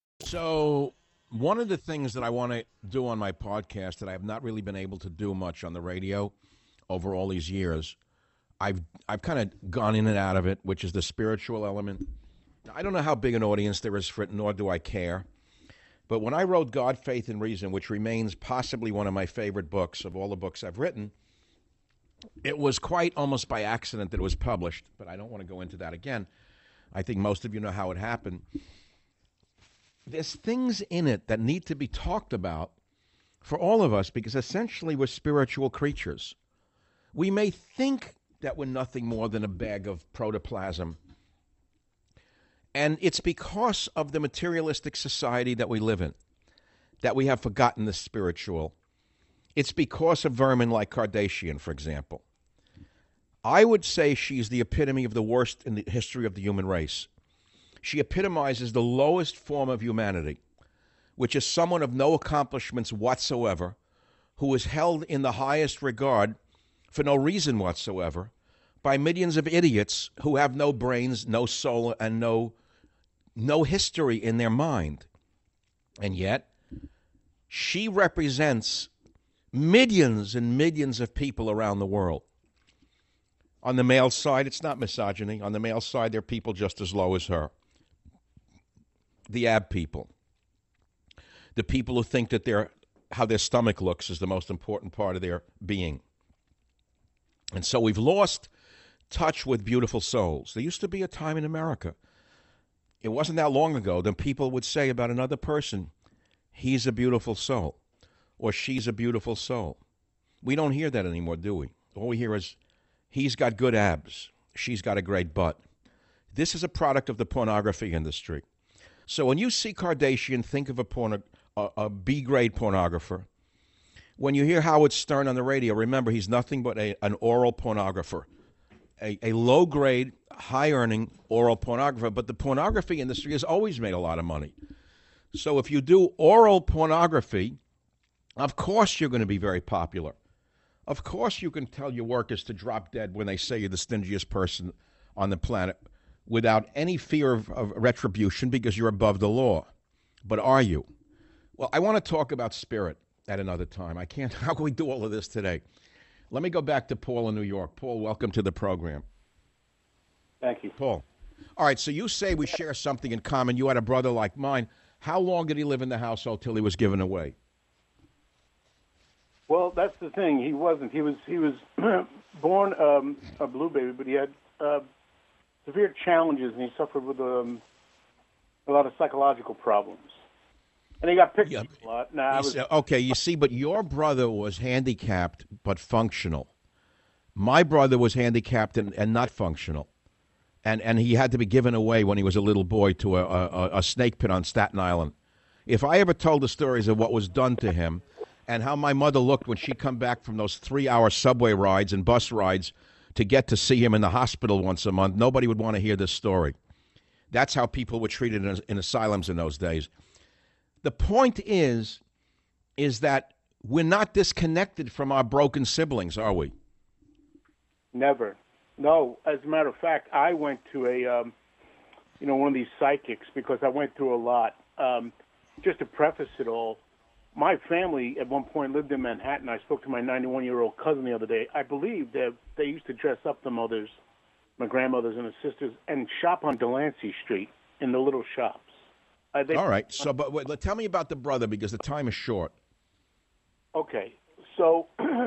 So one of the things that I want to do on my podcast that I have not really been able to do much on the radio over all these years, I've I've kind of gone in and out of it, which is the spiritual element. I don't know how big an audience there is for it, nor do I care. But when I wrote God, Faith, and Reason, which remains possibly one of my favorite books of all the books I've written, it was quite almost by accident that it was published, but I don't want to go into that again. I think most of you know how it happened. There's things in it that need to be talked about for all of us because essentially we're spiritual creatures. We may think that we're nothing more than a bag of protoplasm, and it's because of the materialistic society that we live in that we have forgotten the spiritual. It's because of vermin like Kardashian, for example. I would say she's the epitome of the worst in the history of the human race. She epitomizes the lowest form of humanity, which is someone of no accomplishments whatsoever, who is held in the highest regard for no reason whatsoever by millions of idiots who have no brains, no soul, and no, no history in their mind. And yet, she represents millions and millions of people around the world. On the male side, it's not misogyny. On the male side, there are people just as low as her. The ab people. The people who think that their how their stomach looks is the most important part of their being. And so we've lost touch with beautiful souls. There used to be a time in America, it wasn't that long ago, that people would say about another person, he's a beautiful soul, or she's a beautiful soul. We don't hear that anymore, do we? All we hear is, he's got good abs, she's got a great butt. This is a product of the pornography industry. So when you see Kardashian, think of a, porno, a, a B-grade pornographer. When you hear Howard Stern on the radio, remember he's nothing but a, an oral pornographer, a, a low-grade, high-earning oral pornographer. But the pornography industry has always made a lot of money. So if you do oral pornography, of course you're going to be very popular. Of course you can tell your workers to drop dead when they say you're the stingiest person on the planet without any fear of, of retribution because you're above the law. But are you? Well, I want to talk about spirit at another time. I can't. How can we do all of this today? Let me go back to Paul in New York. Paul, welcome to the program. Thank you. Paul. All right, so you say we share something in common. You had a brother like mine. How long did he live in the household till he was given away? Well, that's the thing. He wasn't. He was he was born um, a blue baby, but he had uh, severe challenges, and he suffered with um, a lot of psychological problems. And he got picked yeah. a lot. Nah, I was... Okay, you see, but your brother was handicapped but functional. My brother was handicapped and, and not functional. And and he had to be given away when he was a little boy to a, a, a snake pit on Staten Island. If I ever told the stories of what was done to him and how my mother looked when she come back from those three-hour subway rides and bus rides to get to see him in the hospital once a month, nobody would want to hear this story. That's how people were treated in, in asylums in those days. The point is, is that we're not disconnected from our broken siblings, are we? Never. No. As a matter of fact, I went to a, um, you know, one of these psychics because I went through a lot. Um, just to preface it all, my family at one point lived in Manhattan. I spoke to my ninety-one-year-old cousin the other day. I believe that they used to dress up the mothers, my grandmothers and the sisters, and shop on Delancey Street in the little shops. Uh, they, all right. So, but wait, tell me about the brother because the time is short. Okay. So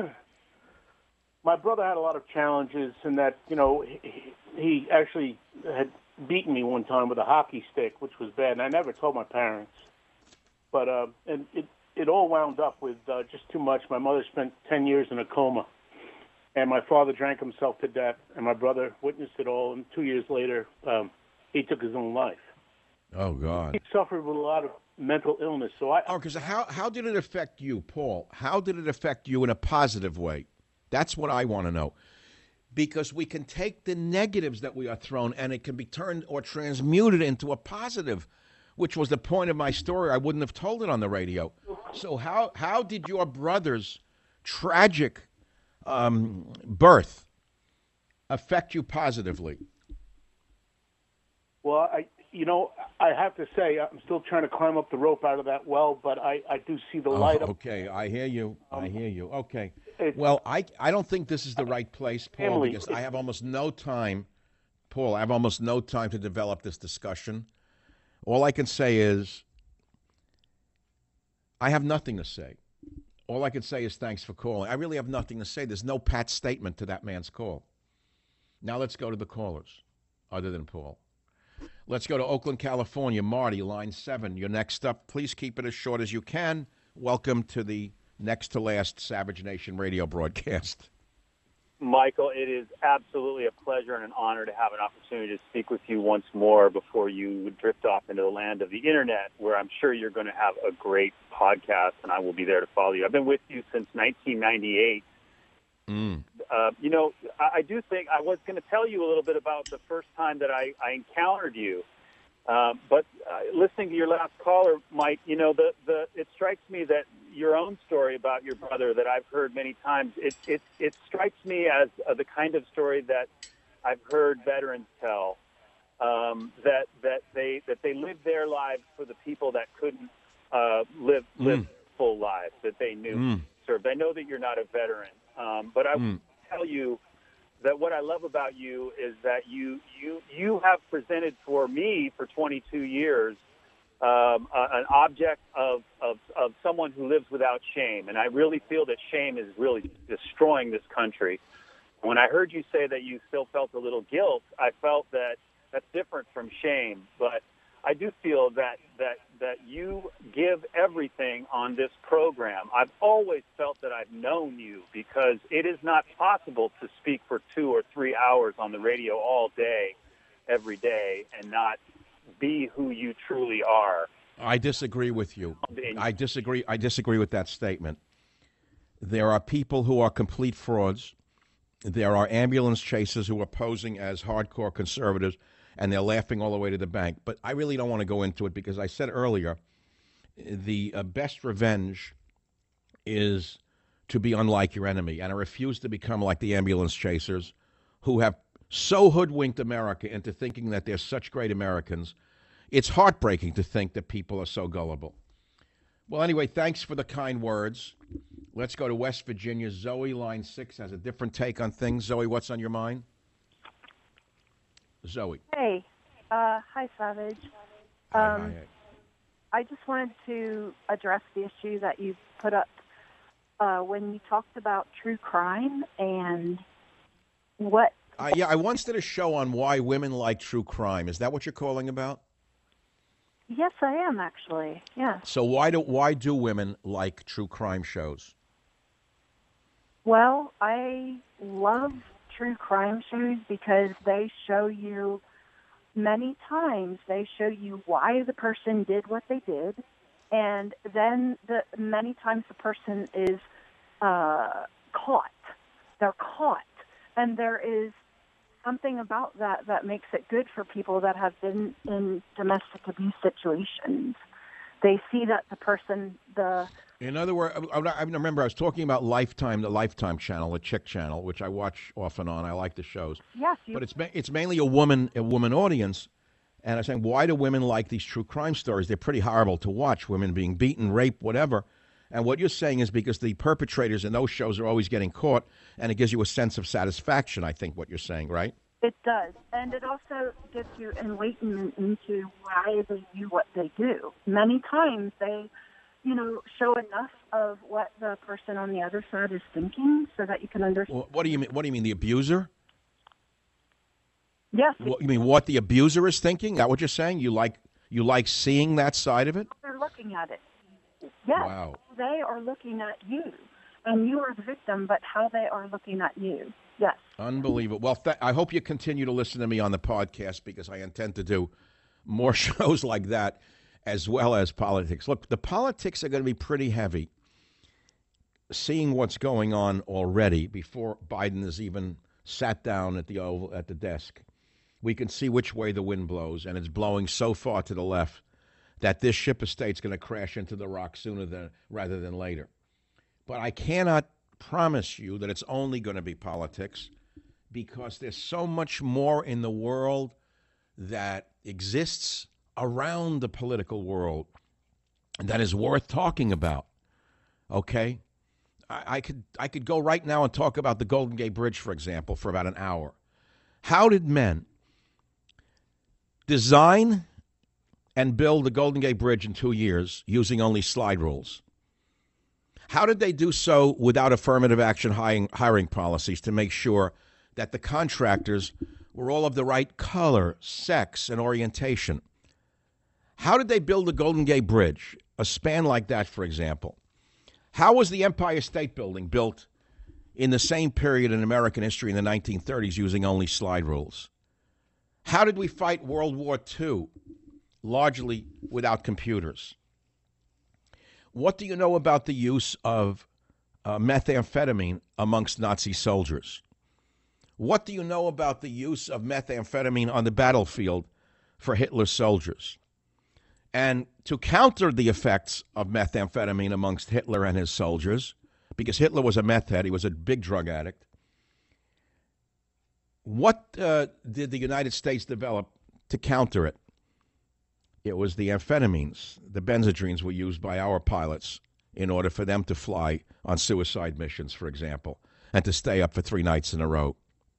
my brother had a lot of challenges in that, you know, he, he actually had beaten me one time with a hockey stick, which was bad, and I never told my parents. But uh, and it, it all wound up with uh, just too much. My mother spent ten years in a coma, and my father drank himself to death, and my brother witnessed it all, and two years later, um, he took his own life. Oh, God. He suffered with a lot of mental illness. So I. Oh, because how, how did it affect you, Paul? How did it affect you in a positive way? That's what I want to know. Because we can take the negatives that we are thrown, and it can be turned or transmuted into a positive, which was the point of my story. I wouldn't have told it on the radio. So how how did your brother's tragic um, birth affect you positively? Well, I you know, I have to say, I'm still trying to climb up the rope out of that well, but I, I do see the light. Oh, okay, I hear you. Um, I hear you. Okay. Well, I, I don't think this is the right place, Paul, family. because I have almost no time. Paul, I have almost no time to develop this discussion. All I can say is I have nothing to say. All I can say is thanks for calling. I really have nothing to say. There's no pat statement to that man's call. Now let's go to the callers, other than Paul. Let's go to Oakland, California. Marty, line seven. You're next up. Please keep it as short as you can. Welcome to the next to last Savage Nation radio broadcast. Michael, it is absolutely a pleasure and an honor to have an opportunity to speak with you once more before you drift off into the land of the Internet, where I'm sure you're going to have a great podcast, and I will be there to follow you. I've been with you since nineteen ninety-eight. Mm. Uh, you know, I, I do think I was going to tell you a little bit about the first time that I, I encountered you. Uh, but uh, listening to your last caller, Mike, you know, the, the it strikes me that your own story about your brother that I've heard many times, it it, it strikes me as uh, the kind of story that I've heard veterans tell, um, that that they that they lived their lives for the people that couldn't uh, live live Mm. full lives that they knew Mm. served. I know that you're not a veteran, um, but I Mm. will tell you that what I love about you is that you you you have presented for me for twenty-two years um, a, an object of, of of someone who lives without shame, and I really feel that shame is really destroying this country. When I heard you say that you still felt a little guilt, I felt that that's different from shame, but I do feel that that that you give everything on this program. I've always felt that I've known you because it is not possible to speak for two or three hours on the radio all day, every day, and not be who you truly are. I disagree with you. I disagree. I disagree with that statement. There are people who are complete frauds. There are ambulance chasers who are posing as hardcore conservatives, and they're laughing all the way to the bank. But I really don't want to go into it because I said earlier, the uh, best revenge is to be unlike your enemy. And I refuse to become like the ambulance chasers who have so hoodwinked America into thinking that they're such great Americans. It's heartbreaking to think that people are so gullible. Well, anyway, thanks for the kind words. Let's go to West Virginia. Zoe, line six, has a different take on things. Zoe, what's on your mind? Zoe. Hey. Uh, hi, Savage. Hi, Um, hi, hi. I just wanted to address the issue that you put up uh, when you talked about true crime and what... Uh, yeah, I once did a show on why women like true crime. Is that what you're calling about? Yes, I am, actually. Yeah. So why do why do women like true crime shows? Well, I love true crime shows because they show you many times, they show you why the person did what they did, and then the many times the person is uh, caught. They're caught. And there is something about that that makes it good for people that have been in domestic abuse situations. They see that the person, the... In other words, I, I remember I was talking about Lifetime, the Lifetime channel, the Chick channel, which I watch off and on. I like the shows. Yes. You, but it's it's mainly a woman a woman audience. And I'm saying, why do women like these true crime stories? They're pretty horrible to watch, women being beaten, raped, whatever. And what you're saying is because the perpetrators in those shows are always getting caught, and it gives you a sense of satisfaction, I think, what you're saying, right? It does. And it also gives you enlightenment into why they do what they do. Many times they, you know, show enough of what the person on the other side is thinking so that you can understand. Well, what do you mean? What do you mean, the abuser? Yes. What, you mean what the abuser is thinking? Is that what you're saying? You like you like seeing that side of it? They're looking at it. Yes. Wow. They are looking at you, and you are the victim, but how they are looking at you. Yes. Unbelievable. Well, th- I hope you continue to listen to me on the podcast because I intend to do more shows like that as well as politics. Look, the politics are going to be pretty heavy. Seeing what's going on already before Biden has even sat down at the Oval, at the desk, we can see which way the wind blows, and it's blowing so far to the left that this ship of state's going to crash into the rock sooner than rather than later. But I cannot promise you that it's only going to be politics because there's so much more in the world that exists around the political world and that is worth talking about. Okay? I, I could I could go right now and talk about the Golden Gate Bridge, for example, for about an hour. How did men design and build the Golden Gate Bridge in two years using only slide rules? How did they do so without affirmative action hiring, hiring policies to make sure that the contractors were all of the right color, sex, and orientation? How did they build the Golden Gate Bridge, a span like that, for example? How was the Empire State Building built in the same period in American history in the nineteen thirties using only slide rules? How did we fight World War Two largely without computers? What do you know about the use of uh, methamphetamine amongst Nazi soldiers? What do you know about the use of methamphetamine on the battlefield for Hitler's soldiers? And to counter the effects of methamphetamine amongst Hitler and his soldiers, because Hitler was a meth head, he was a big drug addict, what uh, did the United States develop to counter it? It was the amphetamines. The benzodrines were used by our pilots in order for them to fly on suicide missions, for example, and to stay up for three nights in a row.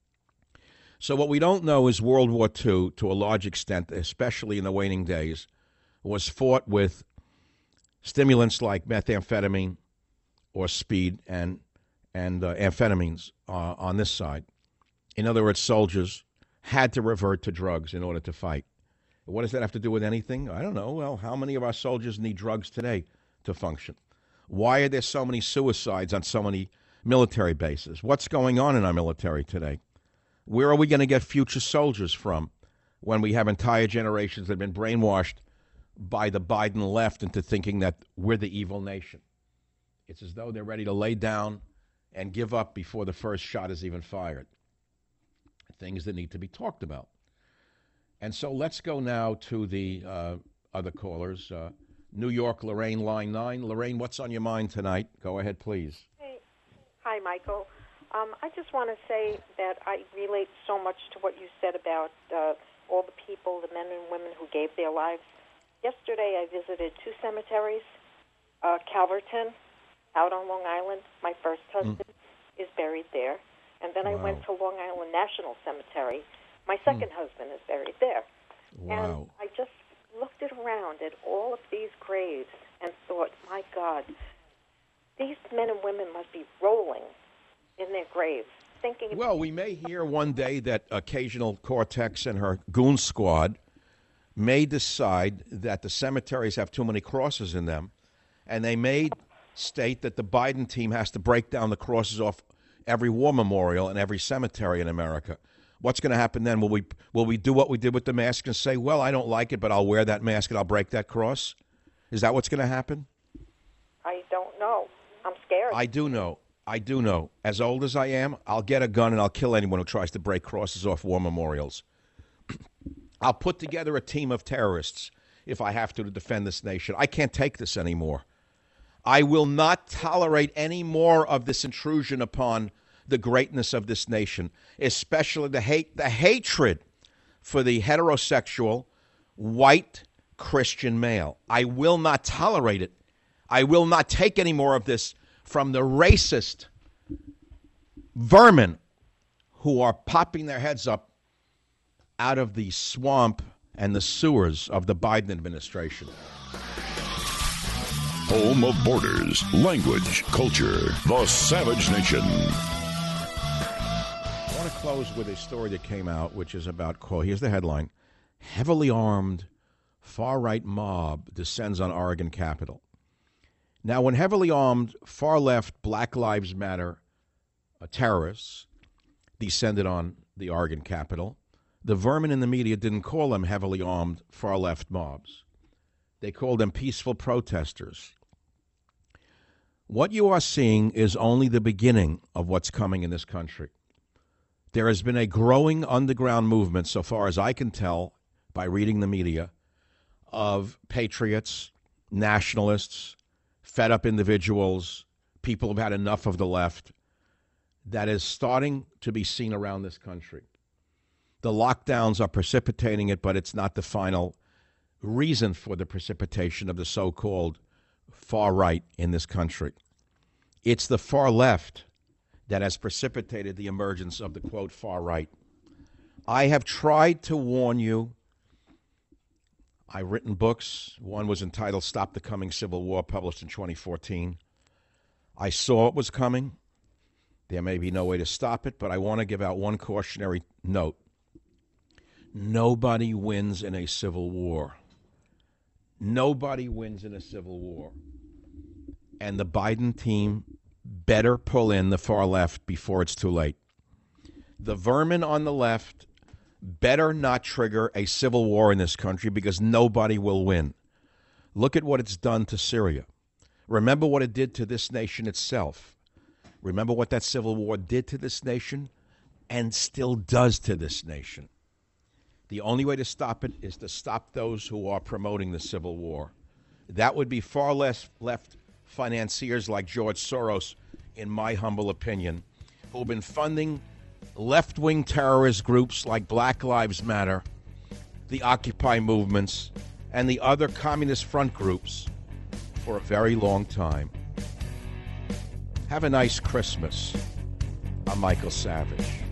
So what we don't know is World War Two, to a large extent, especially in the waning days, was fought with stimulants like methamphetamine or speed and, and uh, amphetamines uh, on this side. In other words, soldiers had to revert to drugs in order to fight. What does that have to do with anything? I don't know. Well, how many of our soldiers need drugs today to function? Why are there so many suicides on so many military bases? What's going on in our military today? Where are we going to get future soldiers from when we have entire generations that have been brainwashed by the Biden left into thinking that we're the evil nation? It's as though they're ready to lay down and give up before the first shot is even fired. Things that need to be talked about. And so let's go now to the uh, other callers. Uh, New York, Lorraine, line nine. Lorraine, what's on your mind tonight? Go ahead, please. Hey. Hi, Michael. Um, I just want to say that I relate so much to what you said about uh, all the people, the men and women who gave their lives. Yesterday I visited two cemeteries, uh, Calverton, out on Long Island. My first husband mm. is buried there. And then wow. I went to Long Island National Cemetery. My second mm. husband is buried there. Wow. And I just looked it around at all of these graves and thought, my God, these men and women must be rolling in their graves, thinking... Well, we may hear one day that occasional Cortex and her goon squad may decide that the cemeteries have too many crosses in them, and they may state that the Biden team has to break down the crosses off every war memorial and every cemetery in America. What's going to happen then? Will we will we do what we did with the mask and say, well, I don't like it, but I'll wear that mask and I'll break that cross? Is that what's going to happen? I don't know. I'm scared. I do know. I do know, as old as I am, I'll get a gun and I'll kill anyone who tries to break crosses off war memorials. I'll put together a team of terrorists if I have to to defend this nation. I can't take this anymore. I will not tolerate any more of this intrusion upon the greatness of this nation, especially the hate, the hatred for the heterosexual, white Christian male. I will not tolerate it. I will not take any more of this from the racist vermin who are popping their heads up out of the swamp and the sewers of the Biden administration. Home of borders, language, culture, the Savage Nation. I want to close with a story that came out, which is about, quote, here's the headline, heavily armed far-right mob descends on Oregon Capitol. Now, when heavily armed far-left Black Lives Matter uh, terrorists descended on the Oregon Capitol, the vermin in the media didn't call them heavily armed far-left mobs. They called them peaceful protesters. What you are seeing is only the beginning of what's coming in this country. There has been a growing underground movement, so far as I can tell by reading the media, of patriots, nationalists, fed-up individuals, people who've had enough of the left, that is starting to be seen around this country. The lockdowns are precipitating it, but it's not the final reason for the precipitation of the so-called far right in this country. It's the far left that has precipitated the emergence of the, quote, far right. I have tried to warn you. I've written books. One was entitled Stop the Coming Civil War, published in twenty fourteen. I saw it was coming. There may be no way to stop it, but I want to give out one cautionary note. Nobody wins in a civil war. Nobody wins in a civil war. And the Biden team better pull in the far left before it's too late. The vermin on the left better not trigger a civil war in this country because nobody will win. Look at what it's done to Syria. Remember what it did to this nation itself. Remember what that civil war did to this nation and still does to this nation. The only way to stop it is to stop those who are promoting the civil war. That would be far less left financiers like George Soros, in my humble opinion, who have been funding left-wing terrorist groups like Black Lives Matter, the Occupy movements, and the other communist front groups for a very long time. Have a nice Christmas. I'm Michael Savage.